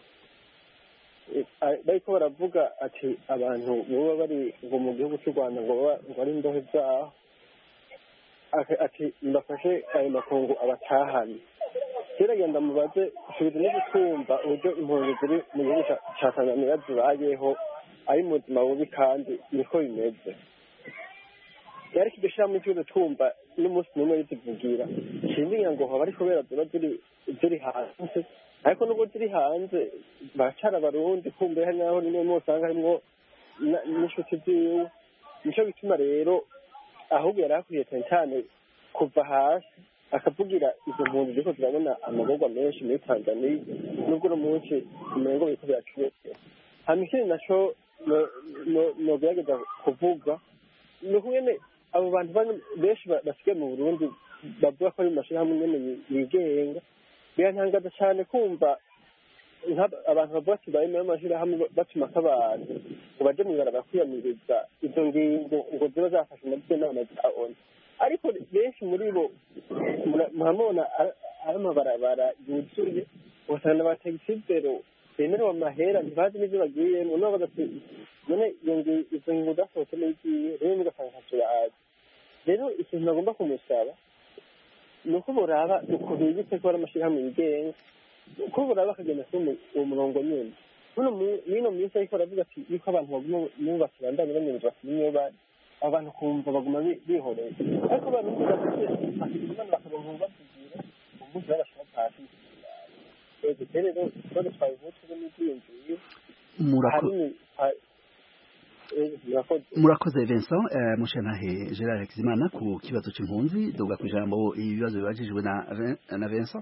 bariko baravuga ati abantu boba bari ngo mu gihugu cy'u Rwanda ngo bari imbohe zaho ati mbafashe ayo makungu abatahane kiragenda mubaze subiza no gutumva uburyo impunzi ziri mu gihugu cya Tanzania zibayeho ari muzima bubi kandi niko bimeze yari kidashira mu cyo tumba n'umunsi n'umwe yivugira sindinya ngo haba ari kubera ziba ziri ziri hanze ariko nubwo ziri hanze baracara abarundi kumbe hari naho nimwe usanga harimwo n'inshuti ziwe nico bituma rero ahubwo yari akwiye cyane kuva hasi akavugira izo mpunzi ziko zirabona amagorwa menshi muri Tanzania nubwo uno munsi umengo biriko biracuretse hama ikindi naco nogerageza kuvuga ni ukungene abo bantu benshi basigaye mu Burundi bavuga ko ari mu mashirahamwe nyene yigenga birantangaza cyane kumva abantu bavuga ati bari mu mashirahamwe batuma abantu ngo baje mw'ibarabara kwiyamiriza izo ngingo ngo ziba zafashe nabyo n'abana za ONU ariko benshi muri bo muramubona ari amabarabara yuzuye ugasanga abatagisi bemerewe amahera ntibazi n'ibyo bagiyemo nabo bagati none izo ngingo zasohotse n'igiye rero mugasanga ntacyo bazi rero ikintu bagomba kumusaba ni uko boraba uko bibitse ko ari amashyirahamwe yigenga uko boraba bakagenda kuri uwo murongo nyine n'ino minsi ariko baravuga ati yuko abantu baguma bakibandanya banyurwa niyo bari abantu kumva baguma bihoreye ariko abantu bafite imana bakaronka ubatugira umunsi babashaka hasi rero twari twayivutse n'ibyiyumviro murakoze Vincent Mushenantahe Gerard Hakizimana ku kibazo c'impunzi duga ku ijambo ibibazo bibajijwe na Vincent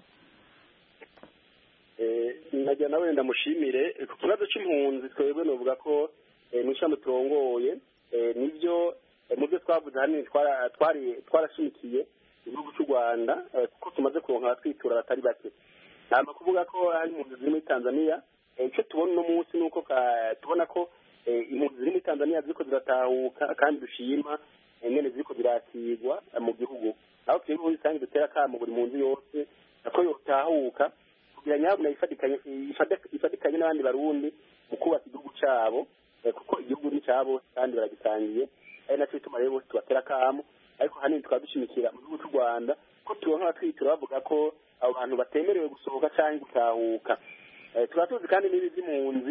najya nawe ndamushimire ku kibazo c'impunzi twebwe novuga ko mw'ishami turongoye nivyo mu byo twavuze hanini twarashimikiye igihugu cy'u Rwanda kuko tumaze kuronka abatwitura batari bake ntabwo kuvuga ko hari impunzi ziri muri Tanzania icyo tubona uno munsi ni uko tubona ko impunzi ziri muri Tanzania ziriko ziratahuka kandi dushima nyene ziriko zirakirwa mu gihugu aho twebwe muri rusange dutera akamo buri mpunzi yose ko yotahuka kugira nyabuna ifatikanye n'abandi barundi mu kubaka igihugu cabo kuko igihugu ni cabo kandi baragitangiye ari nacyo bituma rero bose tubatera akamo ariko hanini tukaba dushimikira mu gihugu cy'u Rwanda ko turonka abatwitura bavuga ko abo bantu batemerewe gusohoka cyangwa gutahuka tukaba tuzi kandi n'ibi by'impunzi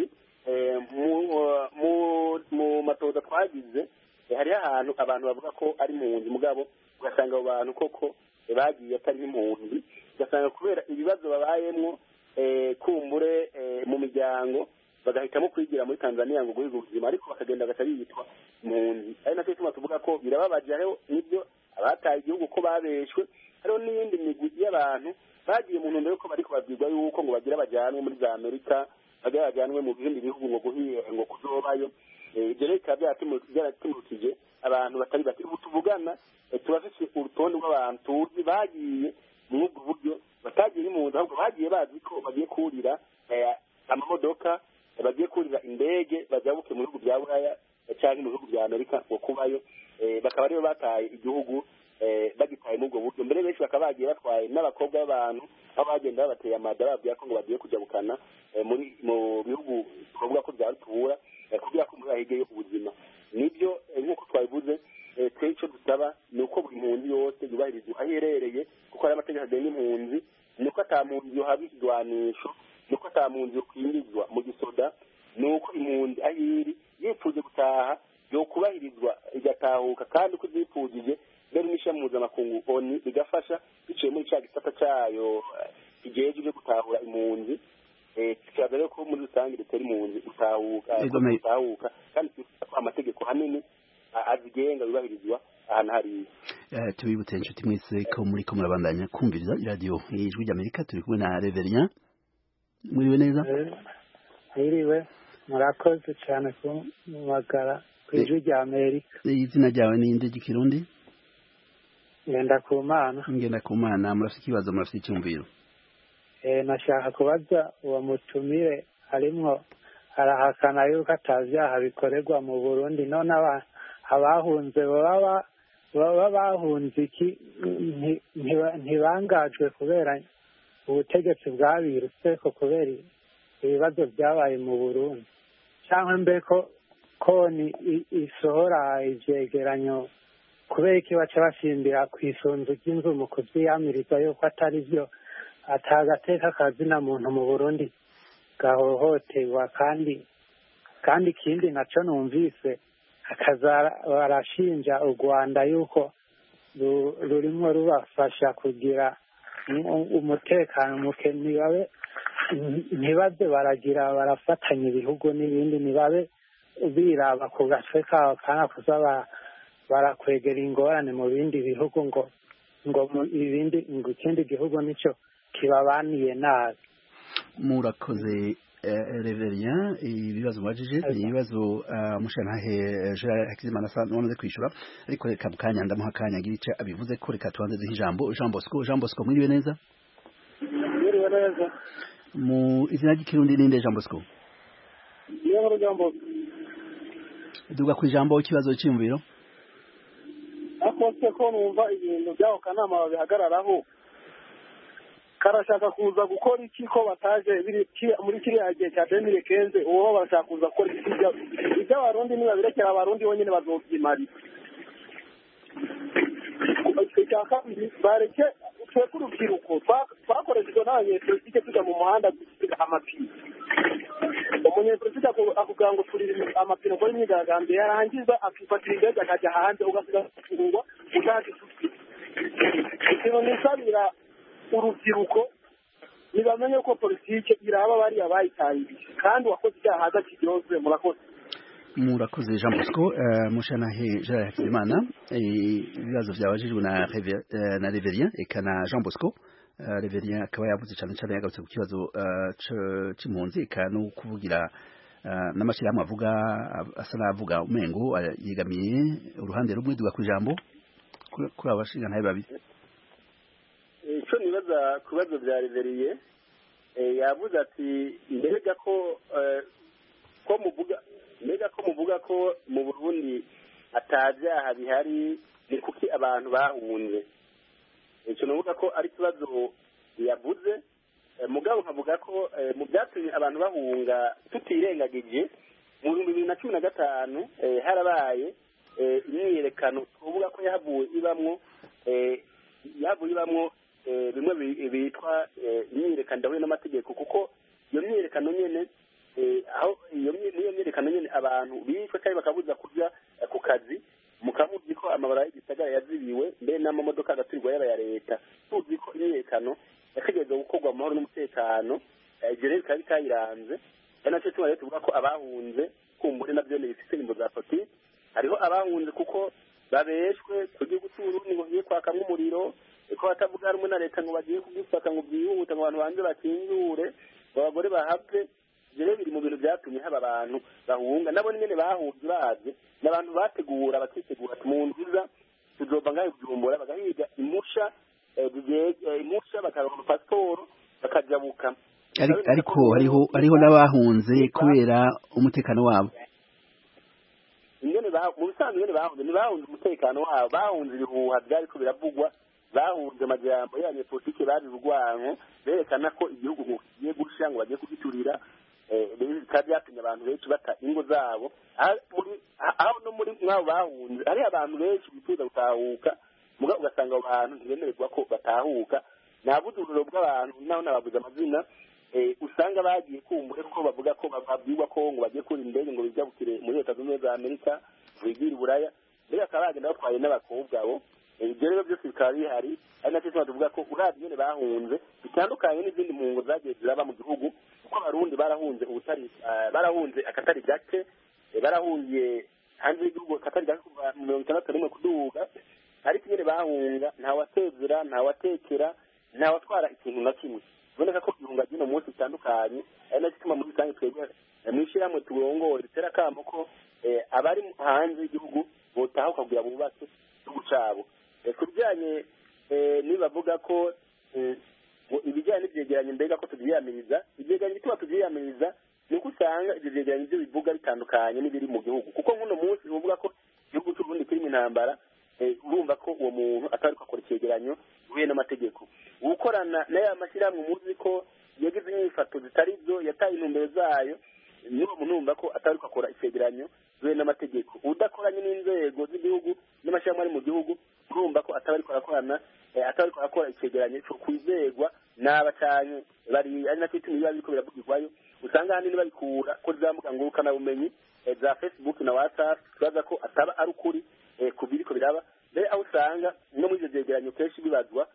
mu matoza twagize hariho ahantu abantu bavuga ko ari impunzi mugabo ugasanga abo bantu koko bagiye atari impunzi ugasanga kubera ibibazo babayemwo kumbure mu miryango bagahitamo kwigira muri Tanzania ngo guhiga ubuzima ariko bakagenda bagatari yitwa impunzi ari nacyo bituma tuvuga ko birababaje hariho n'ibyo abataye igihugu ko babeshwe hariho n'iyindi migwi y'abantu bagiye mu ntumbero yuko bariko babwirwa yuko ngo bagira bajyanwe muri za Amerika bagira bajyanwe mu bindi bihugu ngo kuzobayo ibyo rero bikaba byaratumurukije abantu batari bake ubu tuvugana turafise urutonde rw'abantu tuzi bagiye muri ubwo buryo batagiye impunzi ahubwo bagiye bazi ko bagiye kurira amamodoka bagiye kurira indege bajabuke mu bihugu bya Buraya cyangwa mu bihugu bya Amerika ngo kubayo bakaba rero bataye igihugu bagitaye muri ubwo buryo mbere benshi bakaba bagiye batwaye n'abakobwa b'abantu aho bagenda babateye amada bababwira ko ngo bagiye kujabukana mu bihugu twavuga ko bya rutura kugira ko muri ahegeye ubuzima nibyo nk'uko twabivuze twe icyo dusaba ni uko buri mpunzi yose yubahirizwa aho iherereye kuko hari amategeko agenga impunzi ni uko ata mpunzi yohabwa ikigwanisho ni uko ata mpunzi yokwinjizwa mu gisoda ni uko impunzi aho iri yipfuje gutaha yokubahirizwa igatahuka kandi uko ibyipfujije mbere n'ishami mpuzamakungu ONU bigafasha biciye muri cya gisata cyayo kigejeje byo gutahura impunzi kigaragara rero ko muri rusange dutera impunzi gutahuka kandi amategeko hanini azigenga yubahirizwa ahantu hariya tubibutse inshuti mwese ko muriko murabandanya kumviriza iradiyo ijwi ry'Amerika turi kumwe na Reverien muriwe neza mwiriwe murakoze cyane kumagara ku ijwi ry'Amerika izina ryawe ni nde ry'ikirundi Ngendakumana murafite ikibazo murafite icyumviro nashaka kubaza uwo mutumire harimwo arahakana yuko atavyaha bikorerwa mu Burundi none abahunze baba bahunze iki ntibangajwe kubera ubutegetsi bwabirutse ko kubera ibibazo byabaye mu Burundi cyangwa mbe ko koni isohora ivyegeranyo kubera iki baca basimbira ku isunzu ry'inzu mu kuvyiyamiriza yuko atari vyo atagateka kazina muntu mu Burundi gahohoterwa kandi ikindi naco numvise barashinja u Rwanda yuko rurimo rubafasha kugira umutekano muke ntibaze barafatanya ibihugu n'ibindi, ntibabe biraba ku gatwe kabo kana kuza barakwegera ingorane mu bindi bihugu ngo ikindi gihugu nicyo kibabaniye nabi. Murakoze Reverien, ibibazo mubajije ni ibibazo mushantahe Gerard Hakizimana wamaze kwishura, ariko reka mukanya ndamuha akanya agira icyo abivuze ko. Reka tubanze duhe ijambo Jean Bosco. Mwiriwe neza? Mwiriwe neza. Mu izina ry'ikirundi ninde Jean Bosco? Niyo Jean Bosco. Duga ku ijambo ikibazo cy'imviro. Akose ko numva ibintu byaho kanama babihagararaho, karashaka kuza gukora iki ko bataje muri kiriya gihe cya 2015 uwo barashaka kuza gukora iki ibyo abarundi niba birekera abarundi bonyine bazobyimari. Icya kabiri bareke twe kurubyiruko twakoreshejwe n'abanyepolitike tujya mu muhanda gusiga amapine. Umunyepolitike akubwira ngo turi amapine ukora imyigaragambyo, yarangiza akifatira indege akajya hanze ugasiga gufungwa utazi isuku. Ikintu nisabira urubyiruko ntibamenye ko politike iraba bariya bayitangije kandi wakoze icyaha adakiryozwe. Murakoze Jean Bosco. Mushanahe Gerard Hakizimana, ibibazo byabajijwe na Reverien eka na Jean Bosco. Reverien akaba yavuze cyane yagarutse ku kibazo c'impunzi eka no kuvugira n'amashyirahamwe avuga asa n'avuga umengo yegamiye uruhande rumwe. Duga ku ijambo kuri abashinga ntabe babiri. Icyo nibaza ku bibazo bya Reverien, yavuze ati mbega ko muvuga ko mu Burundi atabyaha bihari, ni kuki abantu bahunze? Icyo navuga ko ari ikibazo yavuze, mugabo nkavuga ko mu byatumye abantu bahunga tutirengagije mu 2015 harabaye imyiyerekano tuvuga ko yahavuye ibamwo bimwe bitwa imyiyerekano ndahuye n'amategeko, kuko iyo myiyerekano nyene niyo myiyerekano nyene abantu bishwe kandi bakabuza kujya ku kazi, mukamuzi ko amabara y'igisagara yazibiwe mbere n'amamodoka agaturirwa yaba ya leta. Tuzi ko imyiyerekano yategerezwa gukorwa mu mahoro n'umutekano, ibyo rero bikaba bitayiranze. ari nacyo tuma rero tuvuga ko abahunze kumbure nabyo ni bifite imbo za politiki. Hariho abahunze kuko babeshwe kugiye gutura ngo ngiye kwakamwe umuriro, ko batavuga rumwe na leta ngo bagiye kugufata ngo byihuta ngo abantu banze bakingure, abagore bahapfe. Rero biri mu bintu byatumye haba abantu bahunga, nabo nyene bahunze baje n'abantu bategura bakitegura mu nziza tuzova ngaho Bujumbura bagahiga imusha bakaronka pasiporo bakajabuka. Ariko hariho n'abahunze kubera umutekano wabo. Ingene mu bisanzwe ingene bahunze umutekano wabo, bahunze ibihuha byariko biravugwa, bahunze amajambo y'abanyepolitike babivugwanko berekana ko igihugu kigiye gusha ngo bagiye kugiturira. Byatumye abantu benshi bata ingo zabo, aho no muri mwabo bahunze hari abantu benshi bifuza gutahuka, mugabo ugasanga abo bantu ntibemererwa ko batahuka. Nabuduriro bw'abantu naho nababuza amazina, usanga bagiye kumbure ko bavuga ko babwirwa ko ngo bagiye kuri indege ngo bijabukire muri Leta Zunze za Amerika bigira Buraya, mbere akaba bagenda batwaye n'abakobwa abo. Ibyo rero byose bikaba bihari, ari nacyo tuvuga ko uravye nyene bahunze bitandukanye n'izindi mpungo zagiye ziraba mu gihugu, kuko abarundi barahunze akatari gake, barahungiye hanze y'igihugu akatari gake kuva mu 1961 kuduga, ariko nyene bahunga ntawatezera ntawatekera ntawatwara ikintu na kimwe. Boneka ko ihunga gino munsi bitandukanye, ari nacyo tuma muri sange twebwe mwishyiramwe turongore bitera kamo ko abari hanze y'igihugu botahuka kugira bubake igihugu cabo. Kubijyanye nibavuga ko ibijyanye n'ibyegeranyo mbega ko tubyiyamiriza, ibyegeranyo bituma tubyiyamiriza ni uko usanga ibyo byegeranyo ibyo bivuga bitandukanye n'ibiri mu gihugu, kuko nk'uno munsi uvuga ko igihugu cy'Uburundi kiri mu intambara, urumva ko uwo muntu atari gukora icyegeranyo bihuye n'amategeko. Ugukorana n'aya mashyirahamwe muzi ko yagize inyifato zitari zo, yataye intumbero zayo, niwo muntu urumva ko atari gukora icyegeranyo bihuye n'amategeko. Udakoranye n'inzego z'igihugu n'amashyirahamwe ari mu gihugu, urumva ko atari arakorana, atari arakora icyegeranyo cyo kwizegwa n'abacanye bari ari nacyo bituma biba biriko biravugirwayo. Usanga hanini babikura kuri za mbuga ngurukanabumenyi za Facebook na WhatsApp, turaza ko ataba ari ukuri ku biriko biraba. Mbere aho usanga no muri ivyo vyegeranyo kenshi bibazwa, aho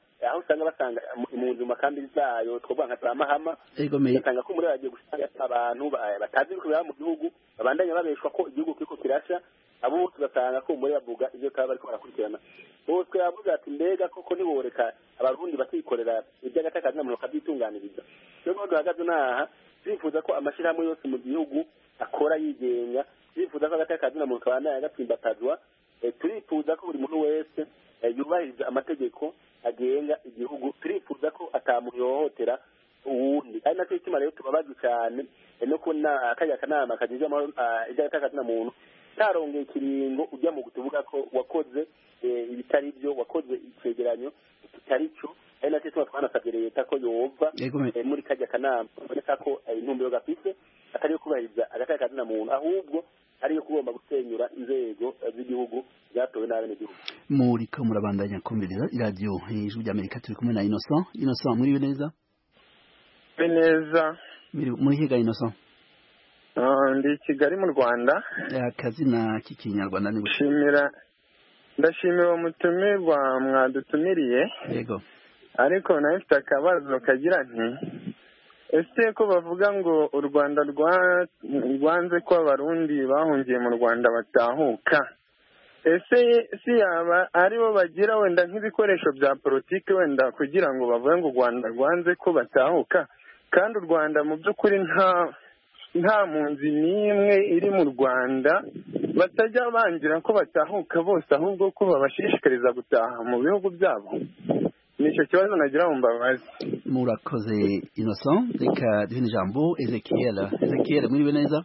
usanga basanga impunzi mu makambi zayo twovuga nka za Mahama ugasanga ko muri bagiye gusanga abantu batazi ko baba mu gihugu babandanya babeshwa ko igihugu kiriko kirasha abo bose ugasanga ko muri bavuga ivyo kaba bariko barakurikirana bose yavuze ati mbega koko ntiboreka abarundi bakikorera iby'agatakazi na muntu bakabyitunganiriza rero ngo duhagaze naha twifuza ko amashirahamwe yose mu gihugu akora yigenga twifuza ko agatakazi na muntu kabandanya agatsimbatazwa turifuza ko buri muntu wese yubahiriza amategeko agenga igihugu turifuza ko atamuntu yohotera uwundi ari nacyo gituma rero tubabazi cyane no kubona akajya kanama kagizwe iby'agatakazi na muntu tarongeye ikiringo ujya mu kutuvuga ko wakoze ibitari byo wakoze icegeranyo kitari cyo ari nacyo gituma twanasabye leta ko yova muri kajya kanama boneka ko intumbero gafise atari yo kubahiriza agatakazi na muntu ahubwo ariyo kugomba gusenyura inzego z'igihugu byatowe n'abenegihugu muriko murabandanya kumviriza iradiyo ijwi ry'Amerika turi kumwe na Innocent muriwe neza neza muri higa Innocent ndi Kigali mu Rwanda akazina k'ikinyarwanda ni ndashimira uwo mutumirwa mwadutumiriye yego ariko nawe mfite akabazo kagira nti ese ko bavuga ngo u Rwanda rwanze ko abarundi bahungiye mu Rwanda batahuka ese si yaba aribo bagira wenda nk'ibikoresho bya politiki wenda kugira ngo bavuge ngo u Rwanda rwanze ko batahuka kandi u Rwanda mu by'ukuri nta mpunzi n'imwe iri mu Rwanda batajya bangira ko batahuka bose ahubwo ko babashishikariza gutaha mu bihugu byabo nicyo kibazo nagira ngo mbabaze murakoze Innocent reka duhe ijambo Ezekiel muriwe neza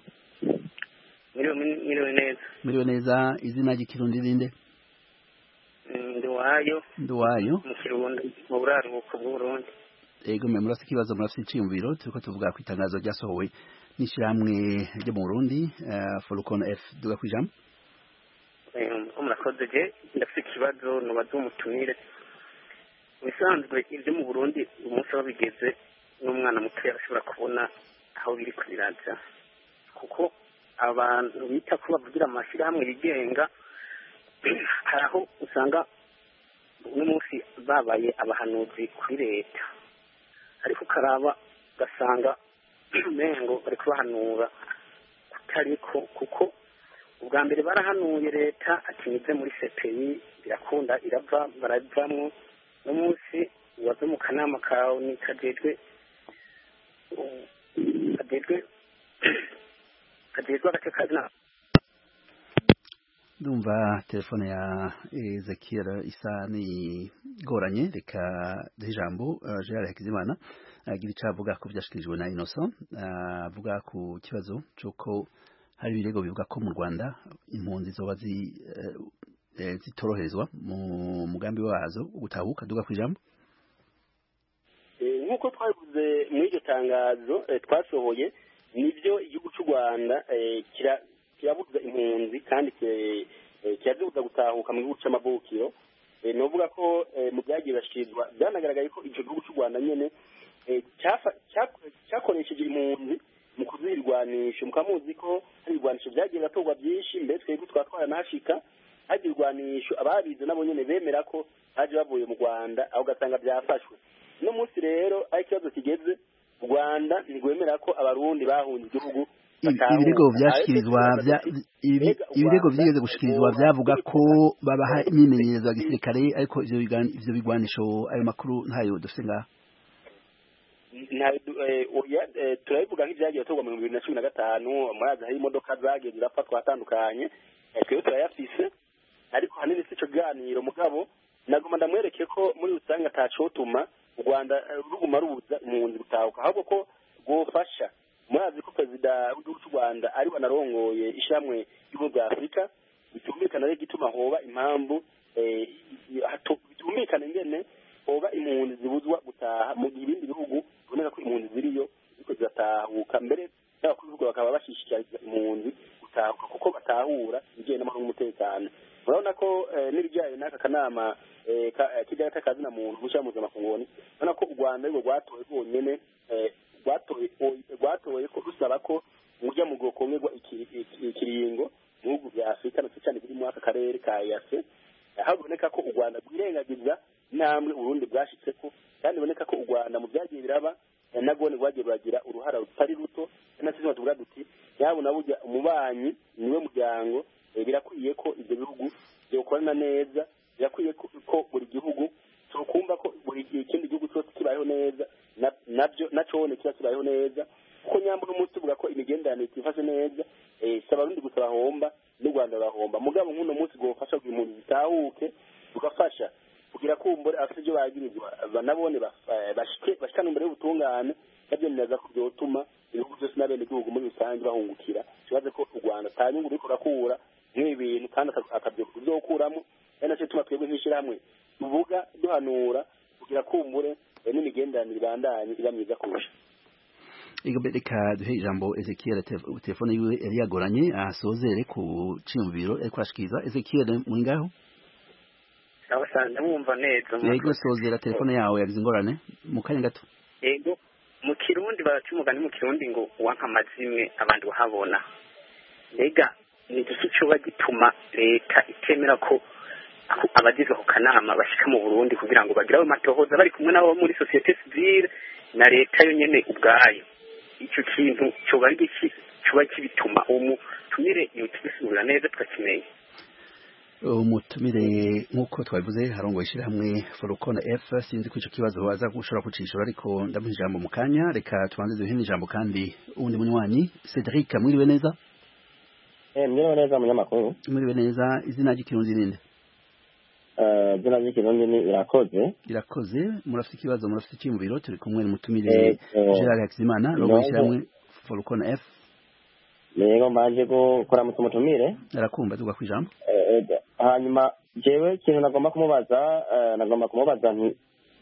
muriwe neza izina ry'ikirundi rinde Nduwayo mu Kirundo mu buraruko bw'Uburundi ego mwe murafite ikibazo murafite iciyumviro turiko tuvuga ku itangazo ryasohowe n'ishyirahamwe ryo mu Burundi Folcon F duga kwijambo murakoze je ndafite ikibazo nubaza umutumire bisanzwe ibyo mu Burundi umunsi aho bigeze n'umwana muto yarashobora kubona aho biri kubiraza kuko abantu bita ko bavugira amashyirahamwe yigenga hari aho usanga n'umunsi babaye abahanuzi kuri leta ariko ukaraba ugasanga mengo bari kubahanura kutariko kuko ubwa mbere barahanuye leta akinyuze muri CPI birakunda irava baravamwo n'umunsi waze mu kanama kawe ni kajejwe agatekazi na ndumva telefone ya Ezekiel isa ni goranye reka ijambo Gerard Hakizimana agira icyo avuga ko byashikirijwe na Innocent avuga ku kibazo cy'uko hari ibirego bivuga ko mu Rwanda impunzi zoba zitoroherezwa mu mugambi wazo gutahuka duga kwijambo nk'uko twavuze muri iryo tangazo twasohoye nibyo igihugu cy'u Rwanda kirabuza impunzi kandi kirazibuza gutahuka mu gihugu cy'amavukiro ni ukuvuga ko mu byagiye bashikirizwa byanagaragaye ko icyo gihugu cy'u Rwanda nyine cyakoresheje impunzi mu kuzirwanisha mukaba muzi ko hari ibirwanisho byagiye biratorwa byinshi mbere twebwe twatwara nahashika hagiye irwanisho ababize nabo nyine bemera ko baje bavuye mu Rwanda aho ugasanga byafashwe uno munsi rero aho ikibazo kigeze u Rwanda ntirwemera ko abarundi bahunze igihugu ibirego byashikirizwa ibirego byigeze gushikirizwa byavuga ko babaha imyimenyerezo ya gisirikare ariko ivyo bigwanisho ayo makuru ntayo dufite ngaha turabivuga nk'ibyagiye bitorwa mu 2015 murazi hari imodoka zagiye zirafatwa hatandukanye twebwe turayafise ariko hanini si ico kiganiro mugabo nagomba ndamwereke ko muri rusange atacotuma u Rwanda ruguma rubuza impunzi gutahuka ahubwo ko rwofasha murazi ko perezida w'igihugu cy'u Rwanda ari wanarongoye ishyamwe ry'ubumwe bwa Afurika bitumvikana rero gituma hoba impamvu bitumvikana ingene hoba impunzi zibuzwa gutaha mu gihe ibindi bihugu biboneka ko impunzi ziriyo ziko ziratahuka mbere n'abakuru b'ibihugu bakaba bashishikariza impunzi gutahuka kuko batahura ibijyanye n'amahoro n'umutekano urabona ko n'ibijyanye n'aka kanama k'agatakazi na muntu mushya mpuzamakungu urabona ko u Rwanda ariko rwatowe rwonyene rwatoye ko rusaba ko urya mu bwokongerwa ikiringo mu bihugu bya Afurika ndetse cyane biri muri aka karere ka EAC haboneka ko u Rwanda rwirengagiza intambwe Uburundi bwashitse ko tuvuga duti nyabuna burya umubanyi niwe muryango birakwiye ko ibyo bihugu byokorana neza, birakwiye ko buri gihugu tukumva ko buri ikindi gihugu cyose kibayeho neza nabyo nacone kiba kibayeho neza, kuko nyambura umunsi tuvuga ko imigenderanire ifashe neza si abarundi gusa bahomba n'u Rwanda bahomba, mugabo nk'uno munsi gufasha kugira impunzi zitahuke, tugafasha kugira kumbure afite ibyo bagirizwa banabone bashikana imbere y'ubutungane, nabyo neza ko byotuma ibihugu byose n'abene igihugu muri rusange bahungukira. Kibaze ko u Rwanda atanyungu riko rakura nk'ibintu kandi akabyokuramo, ari nacyo tuma twebwe nk'ishyirahamwe tuvuga duhanura kugira kumbure n'imigenderanire ibandanye iba myiza kurusha. Reka duhe ijambo Ezekiel, telefone yiwe yari yagoranye asozere ku ciyumviro ariko ashikiriza. Ezekiel muri ngaho abasanze mwumva neza yego, sozera telefone yawe yagize ingorane mu kanya gato. Yego, mu Kirundi baraca umugani mu Kirundi ngo uwanka amazimwe abantu bahabona. Mbega ni iki coba gituma leta itemera ko abagize ako kanama bashika mu Burundi kugira ngo bagire ayo matohoza bari kumwe nabo muri societe civile na leta yo nyene ubwayo? Ico kintu coba ari iki coba kibituma umutumire yotisubira neza tukakimenya. Umutumire nk'uko twabivuze harongo ishyirahamwe Forukona F, sinzi ko ico kibazo baza gushobora kucishura, ariko ndamuha ijambo mu kanya. Reka tubanze duhe ijambo kandi uwundi munywanyi Cedric. Mwiriwe neza? Mwiriwe neza munyamakuru. Mwiriwe neza. Izina ry'ikirundi ninde? Izina ry'ikirundi ni Irakoze. Irakoze. Murafite ikibazo, murafite icyumviro? Turi kumwe n'umutumire Gerard Hakizimana, arongo ishyirahamwe Forukona F. Yego, maje gukora mutumire. Arakumva tuga kwijambo. Hanyuma jewe ikintu nagomba kumubaza nti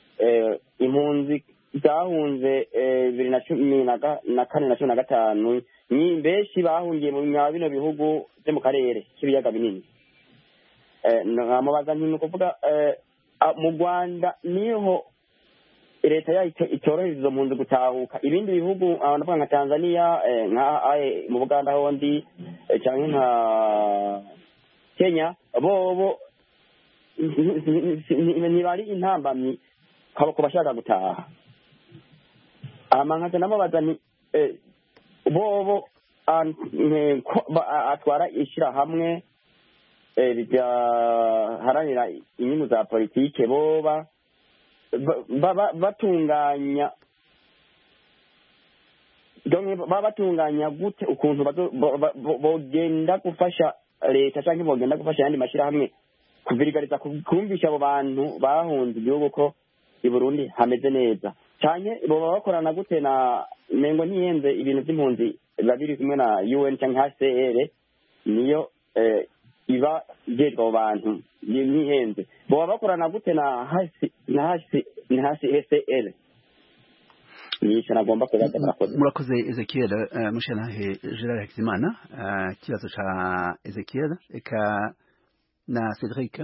impunzi zahunze 2014 na 2015 ni benshi bahungiye mu bino bihugu byo mu karere k'ibiyaga binini. Nkamubaza nti nukuvuga mu Rwanda niho leta yayo itorohereza izo mpunzi gutahuka, ibindi bihugu abantu nka Tanzania mu Buganda hondi cyangwa nka Kenya bobo ntibari intambamyi ko bashaka gutaha. Amangaza namubaza ni bobo atwara ishyirahamwe haranira inyungu za politike boba batunganya gute ukuntu bogenda gufasha leta cyangwa bogenda gufasha yandi mashyirahamwe kuvirigariza kumvisha abo bantu bahunze igihugu ko i Burundi hameze neza, cyane boba bakorana gute na mengo ntiyenze ibintu by'impunzi babiri kumwe na UN cyangwa HCR niyo iba jejwe abo bantu ntihenze, boba bakorana gute na HCR? Nisha nagomba kubaza. Murakoze Ezekiel. Mushanahe Gerard Hakizimana, kibazo cha Ezekiel eka na Cedric.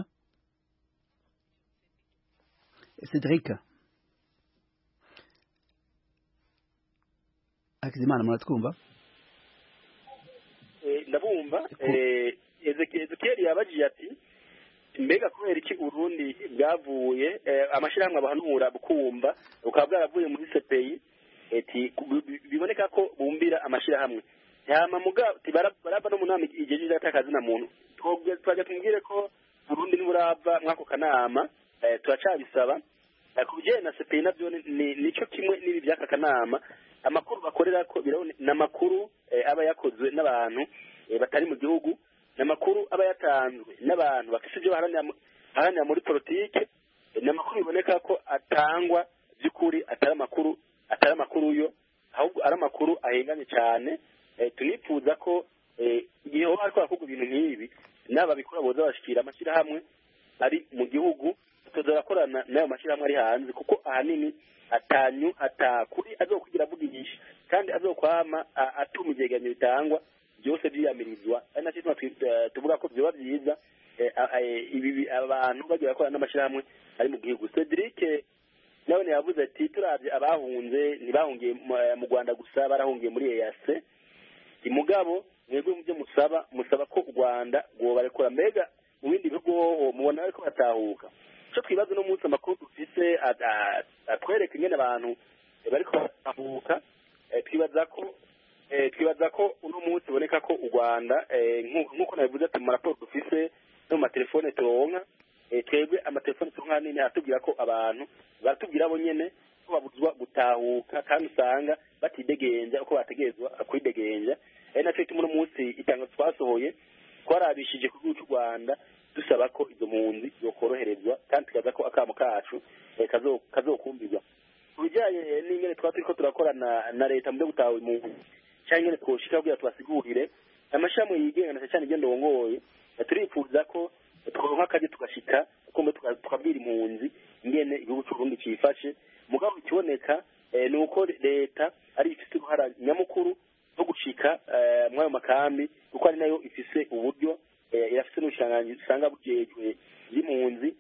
Hakizimana muratwumva? Ndabumva. Ezekiel yabagiye ati mbega kubera iki Burundi bwavuye amashyirahamwe abahanura bukumva ukaba bwaravuye muri CPI biboneka ko bumbira amashyirahamwe yama muga baraba no munama igihe cy'atakazi na muntu twajya tumubwire ko Burundi n'urava mwako kanama turacabisaba kubijyanye na CPI nabyo nico kimwe n'ibi byaka kanama amakuru bakorera ko birabone namakuru aba yakozwe n'abantu batari mu gihugu, namakuru aba yatanzwe n'abantu bafite ibyo baharanira muri politike, namakuru biboneka ko atangwa by'ukuri atari amakuru yo ahubwo ari amakuru ahenganye cyane. Tunifuza ko igihe ho ariko bakugwa ibintu nk'ibi n'aba bikora boza bashikira amashyirahamwe ari mu gihugu, tuzorakorana n'ayo mashyirahamwe ari hanze, kuko ahanini atakuri azokugira avugisha kandi azokwama atuma ivyegeranyo bitangwa byose byiyamirizwa, ari nacyo tuvuga ko byoba byiza ibi abantu bagiye bakora n'amashyirahamwe ari mu gihugu. Cedric nawe yavuze ati turavye abahunze ntibahungiye mu Rwanda gusa, barahungiye muri EAC. Imugabo mwebwe mu byo musaba ko u Rwanda rwobarekura, mbega mu bindi bihugu mubona ariko batahuka. Cyo twibaza no munsi amakuru dufise atwereka ingene abantu bariko batahuka, twibaza ko twibaza ko uno munsi uboneka ko u Rwanda nk'uko nabivuze ati mu raporo dufise no mu matelefone turonka twebwe amatelefone turonka nini atubwira ko abantu baratubwira bo nyene ko babuzwa gutahuka kandi usanga batidegenja uko bategezwa kwidegenja nacyo ituma uno munsi itangazo twasohoye twarabishije ku gihugu cy'u Rwanda dusaba ko izo mpunzi zokoroherezwa kandi tukaza ko akamo kacu kazokumbirwa ku bijyanye n'ingene twaba turiko turakorana na leta mu byo gutaha impunzi cyangwa ingene twoshika kugira tubasigurire amashami yigenga na cyane igenda wongoye turifuza ko tworonka akaje tugashika kumbe tukabwira impunzi ingene igihugu cy'u Burundi cifashe mugabo ikiboneka ni uko leta ari ifise uruhara nyamukuru no gushika muri ayo makambi kuko ari nayo ifise uburyo irafise n'ubushikiranganji usanga bujejwe y'impunzi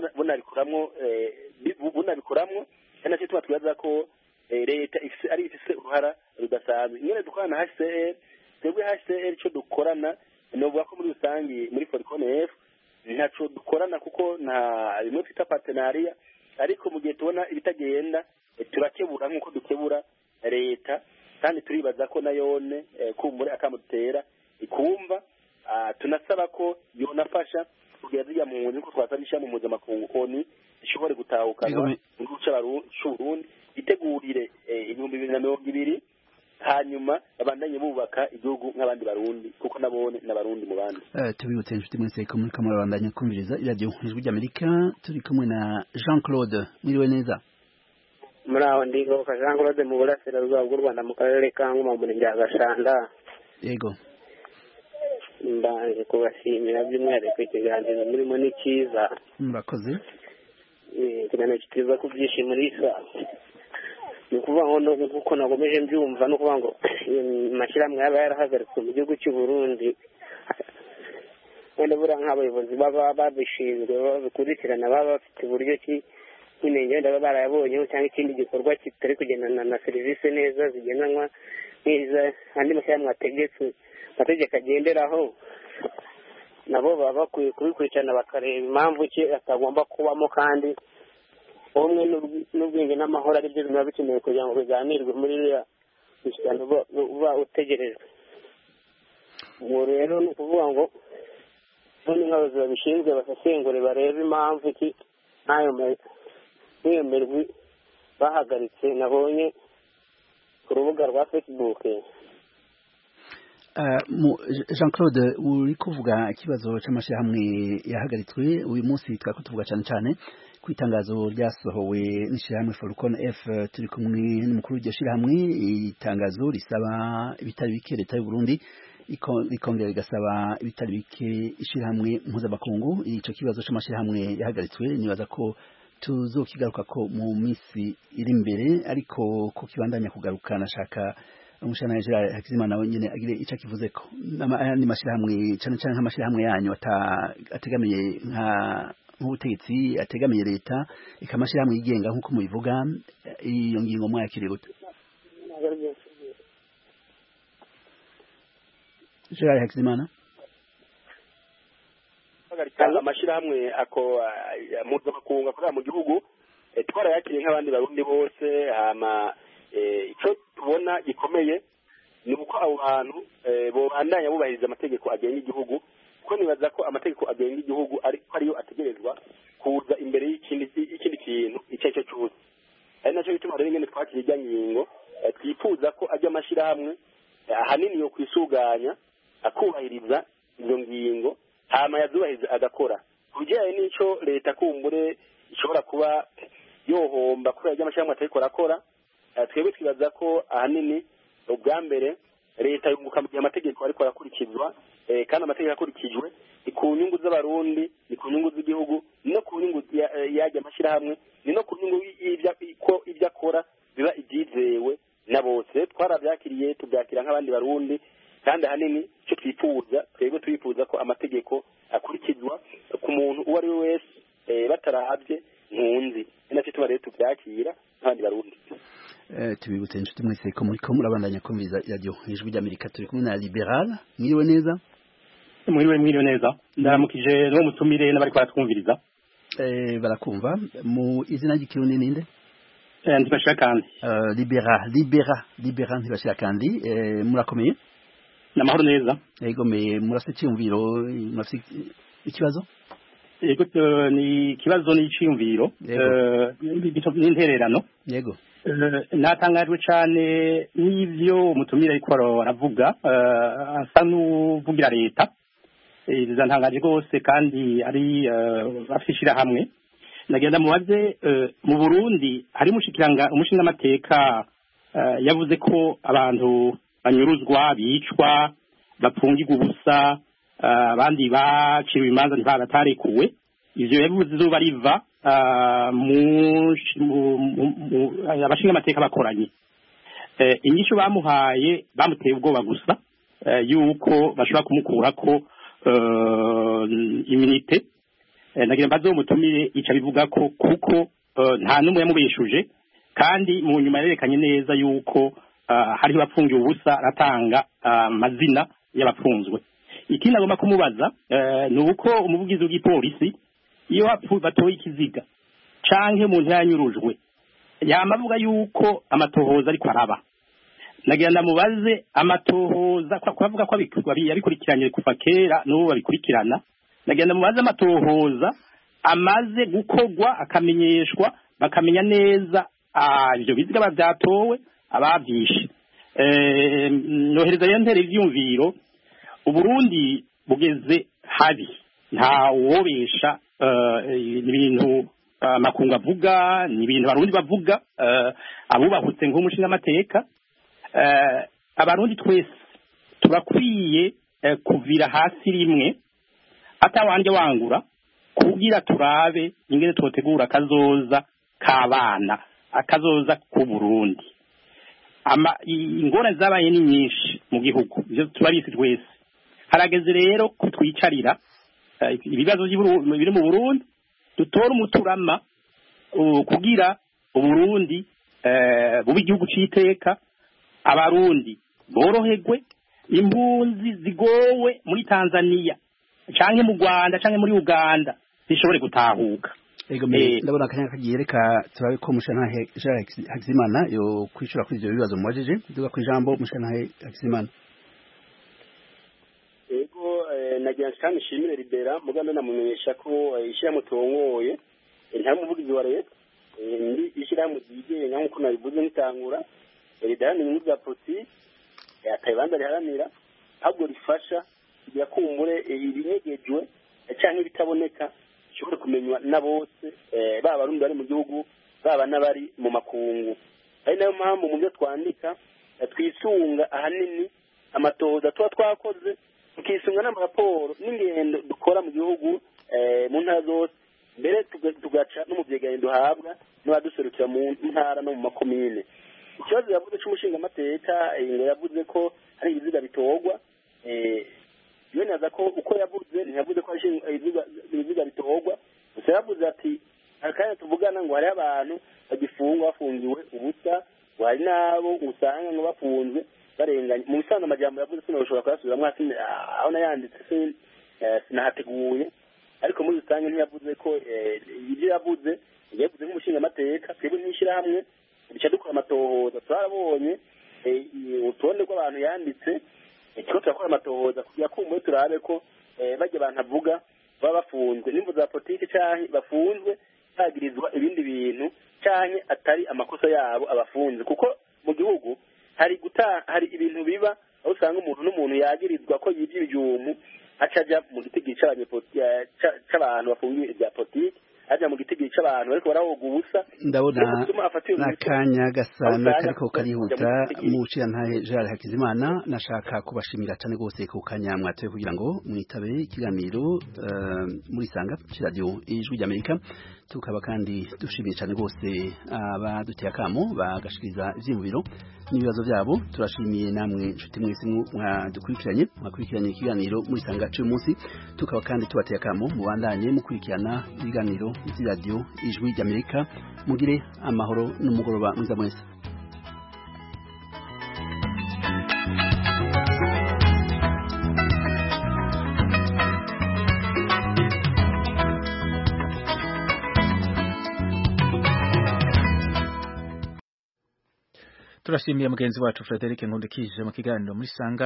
bunabikoramwo kandi nacyo tuba twibaza ko leta ari ifise uruhara rudasanzwe ingene dukorana na HCR twebwe HCR ico dukorana novuga ko muri rusangi muri Foricon F ntaco dukorana kuko nta bimwe twita partenariat ariko mu gihe tubona ibitagenda turakebura nk'uko dukebura leta kandi turibaza ko nayone kumbure akamutera ikumva tunasaba ko yonafasha kugira zirya mpunzi ko twasabisha mu mpuzamakungu koni ishobore gutahukana mu gihugu c'Uburundi itegurire 2020 hanyuma babandanye bubaka igihugu nk'abandi barundi kuko nabone n'abarundi mu bandi tubibutse inshuti mwese ko muri kamwe babandanye kumviriza iradiyo ijwi ry'Amerika turi kumwe na Jean Claude mwiriwe neza muri aho ndigo ka Jean Claude mu burasirazuba bw'u Rwanda mu karere ka Ngoma mu murenge wa Gashanda yego mbanje kubashimira by'umwihariko ikiganiro murimo ni cyiza murakoze ikiganiro kitiza ku byishimo risa ni ukuvuga ngo nk'uko nagomeje mbyumva no kuvuga ngo amashyirahamwe yaba yarahagaritswe mu gihugu cy'u Burundi wenda buriya nk'abayobozi baba babishinzwe babikurikirana baba bafite uburyo ki nk'inenge wenda baba barayabonyeho cyangwa ikindi gikorwa kitari kugendana na serivisi neza zigendanwa nk'iza andi mashyirahamwe ategetswe amategeko agenderaho nabo baba bakwiye kubikurikirana bakareba impamvu ki atagomba kubamo kandi ubumwe n'ubwenge n'amahoro ari byo biba bikenewe kugira ngo biganirwe muri iriya mishyikirano uba utegerejwe ubu rero ni ukuvuga ngo none nk'abayobozi babishinzwe basesengure barebe impamvu ki nk'iyo mirwi bahagaritse nabonye ku rubuga rwa Facebook. Jean Claude uri kuvuga ikibazo cy'amashyirahamwe yahagaritswe uyu munsi twako tuvuga cyane cyane ku itangazo ryasohowe n'ishyirahamwe Foricon F turi kumwe n'umukuru w'iryo shyirahamwe itangazo risaba ibitari bike leta y'u Burundi ikongera igasaba ibitari bike ishyirahamwe mpuzamakungu icyo kibazo cy'amashyirahamwe yahagaritswe nibaza ko tuzokigaruka ko mu minsi iri imbere ariko ko kibandanya kugaruka nashaka umushana Gerard Hakizimana nawe nyene agire ica kivuze ko n'ayandi mashyirahamwe cyane cyane nk'amashyirahamwe yanyu ategamiye nk'ubutegetsi ategamiye leta ikamashyirahamwe yigenga nk'uko mubivuga iyo ngingo mwakiriye gute Gerard Hakizimana amashyirahamwe ako mpuzamakungu akorera mu gihugu twarayakiriye nk'abandi barundi bose hama icyo tubona gikomeye ni uko abo bantu bobandanya bubahiriza amategeko agenga igihugu kuko nibaza ko amategeko agenga igihugu ariyo ategerezwa kuza imbere y'ikindi kintu icyo ari cyo cyose ari nacyo bituma rero ingene twakira ijya ngingo twifuza ko ajya amashyirahamwe ahanini yo kwisuganya akubahiriza izo ngingo hama yazubahiriza agakora ku bijyanye n'icyo leta kumbure ishobora kuba yohomba kubera ajya amashyirahamwe atariko arakora twebwe twibaza ko ahanini ubwa mbere leta yunguka mu gihe amategeko ariko arakurikizwa kandi amategeko akurikijwe ni ku nyungu z'abarundi ni ku nyungu z'igihugu no ku nyungu y'ajya amashyirahamwe ni no ku nyungu ko ibyo akora biba ibyizewe na bose twarabyakiriye tubyakira nk'abandi barundi kandi ahanini icyo twifuza twebwe twifuza ko amategeko akurikizwa ku muntu uwo ari we wese batarahabye nkunzi ni nacyo tuba rero tubyakira nk'abandi barundi tubibutse inshuti mwese ko muri ko murabandanya kumviriza radio ijwi ry'Amerika turi kumwe na Liberal mwiriwe neza mwiriwe neza ndaramukije no mutumire n'abari kwaratwumviriza barakumva mu izina ry'ikirundi ninde ntibashira kandi libera ntibashira kandi murakomeye namahoro neza yego murafite icyumviro murafite ikibazo yego ni ikibazo n'iciyumviro n'intererano yego natangajwe cyane n'ivyo umutumire ariko aravuga asa n'uvugira leta bizantangaje rwose kandi ari afishira hamwe nagenda mubaze mu Burundi hari umushingamateka yavuze ko abantu banyuruzwa bicwa bapfungirwa ubusa abandi baciwe imanza ntibatarekuwe ivyo yavuze izuba riva abashingamateka bakoranye inyishu bamuhaye bamuteye ubwoba gusa yuko bashobora kumukurako iminite nagira mbaze umutumire ica bivuga ko kuko nta numwe yamubeshuje kandi mu nyuma yerekanye neza yuko hariho bapfungiye ubusa aratanga amazina y'abapfunzwe ikindi agomba kumubaza ni uko umuvugizi w'igipolisi iyo batoye ikiziga canke umuntu yanyurujwe yamavuga yuko amatohoza ariko araba nagira ndamubaze amatohoza kwavuga ko abikurikiranye kuva kera n'ubu babikurikirana nagira ndamubaze amatohoza amaze gukogwa akamenyeshwa bakamenya neza ivyo biziga bavyatowe abavyishe nohereza rero ntere ivyumviro Uburundi bugeze habi nta wobesha ibintu makungu avuga ni ibintu abarundi bavuga abubahutse nk'umushingamateka abarundi twese turakwiye kuvira hasi rimwe atawanje wangura kugira turabe ingene twotegura akazoza k'abana akazoza ku Burundi ingorane zabaye ni nyinshi mu gihugu ivyo turabizi twese harageze rero kutwicarira ibibazo biri mu Burundi dutora umuturama kugira Uburundi bube igihugu c'iteka abarundi boroherwe impunzi zigowe muri Tanzania canke mu Rwanda canke muri Uganda zishobore gutahuka ndabona akanya kagiye reka turabe ko mushanahe Hakizimana yo kwishura kuri ivyo bibazo mubajije duga ku ijambo mushanahe Hakizimana ego nagira kandi shimire Libera muganda namumenyesha ko ishira mutongoye nta muvugizi wa leta ndi ishira mu gigenga nkuko nabivuze nitangura ridani mu bya politiki atayibanza riharanira ahubwo rifasha kugira kumbure ibinyegejwe cyangwa bitaboneka bishobora kumenywa na bose baba abarundi bari mu gihugu baba n'abari mu makungu ari nayo mpamvu mu byo twandika twisunga ahanini amatohoza tuba twakoze tukisunga n'amaraporo n'ingendo dukora mu gihugu mu ntara zose mbere tugaca no mu byegeranyo duhabwa n'abaduserukira mu ntara no mu makomine ikibazo yavuze cy'umushingamateka ngo yavuze ko hari ibiziga bitorwa yonaza ko uko yavuze ntiyavuze ko hari ibiziga bitorwa gusa yavuze ati akanya tuvugana ngo hari abantu bagifungwa bafungiwe ubusa ngo hari n'abo usanga ngo bafunzwe barenganye mu bisanzwe amajambo yavuze sinashobora kuyasubiramo aho nayanditse sinahateguye ariko muri rusange ntiyavuze ko ibyo yavuze nk'umushingamateka twebwe nk'ishyirahamwe duca dukora amatohoza turabonye urutonde rw'abantu yanditse ikigo turakora amatohoza kugira kumwe turabe ko bajya abantu avuga baba bafunzwe n'imvu za politiki canke bafunzwe bagirizwa ibindi bintu canke atari amakosa yabo abafunze kuko mu gihugu hari ibintu biba aho usanga umuntu n'umuntu yagirizwa ko yivye ibyumu acaja mu gitigi c'abantu bafungiwe ibya politiki aja mu gitigi c'abantu ariko barahoga ubusa ndabona nakanya gasana kariko karihuta mu ciyantahe Gerard Hakizimana nashaka kubashimira cyane gose ku kanya mwatoye kugira ngo mwitabe ikiganiro muri sanga cy'iradio ijwi ry'Amerika tukaba kandi dushimiye cyane gose abaduteye akamo bagashikiriza ivyimubiro n'ibibazo byabo turashimiye namwe nshuti mwese mwakurikiranye ikiganiro muri sanga cy'uyu munsi tukaba kandi tubateye akamo mubandanye mukurikirana ibiganiro by'iradio ijwi ry'Amerika mugire amahoro n'umugoroba mwiza mwese. turashimiye mugenzi wacu Frederic Nkundikije mu kiganiro muri Sanga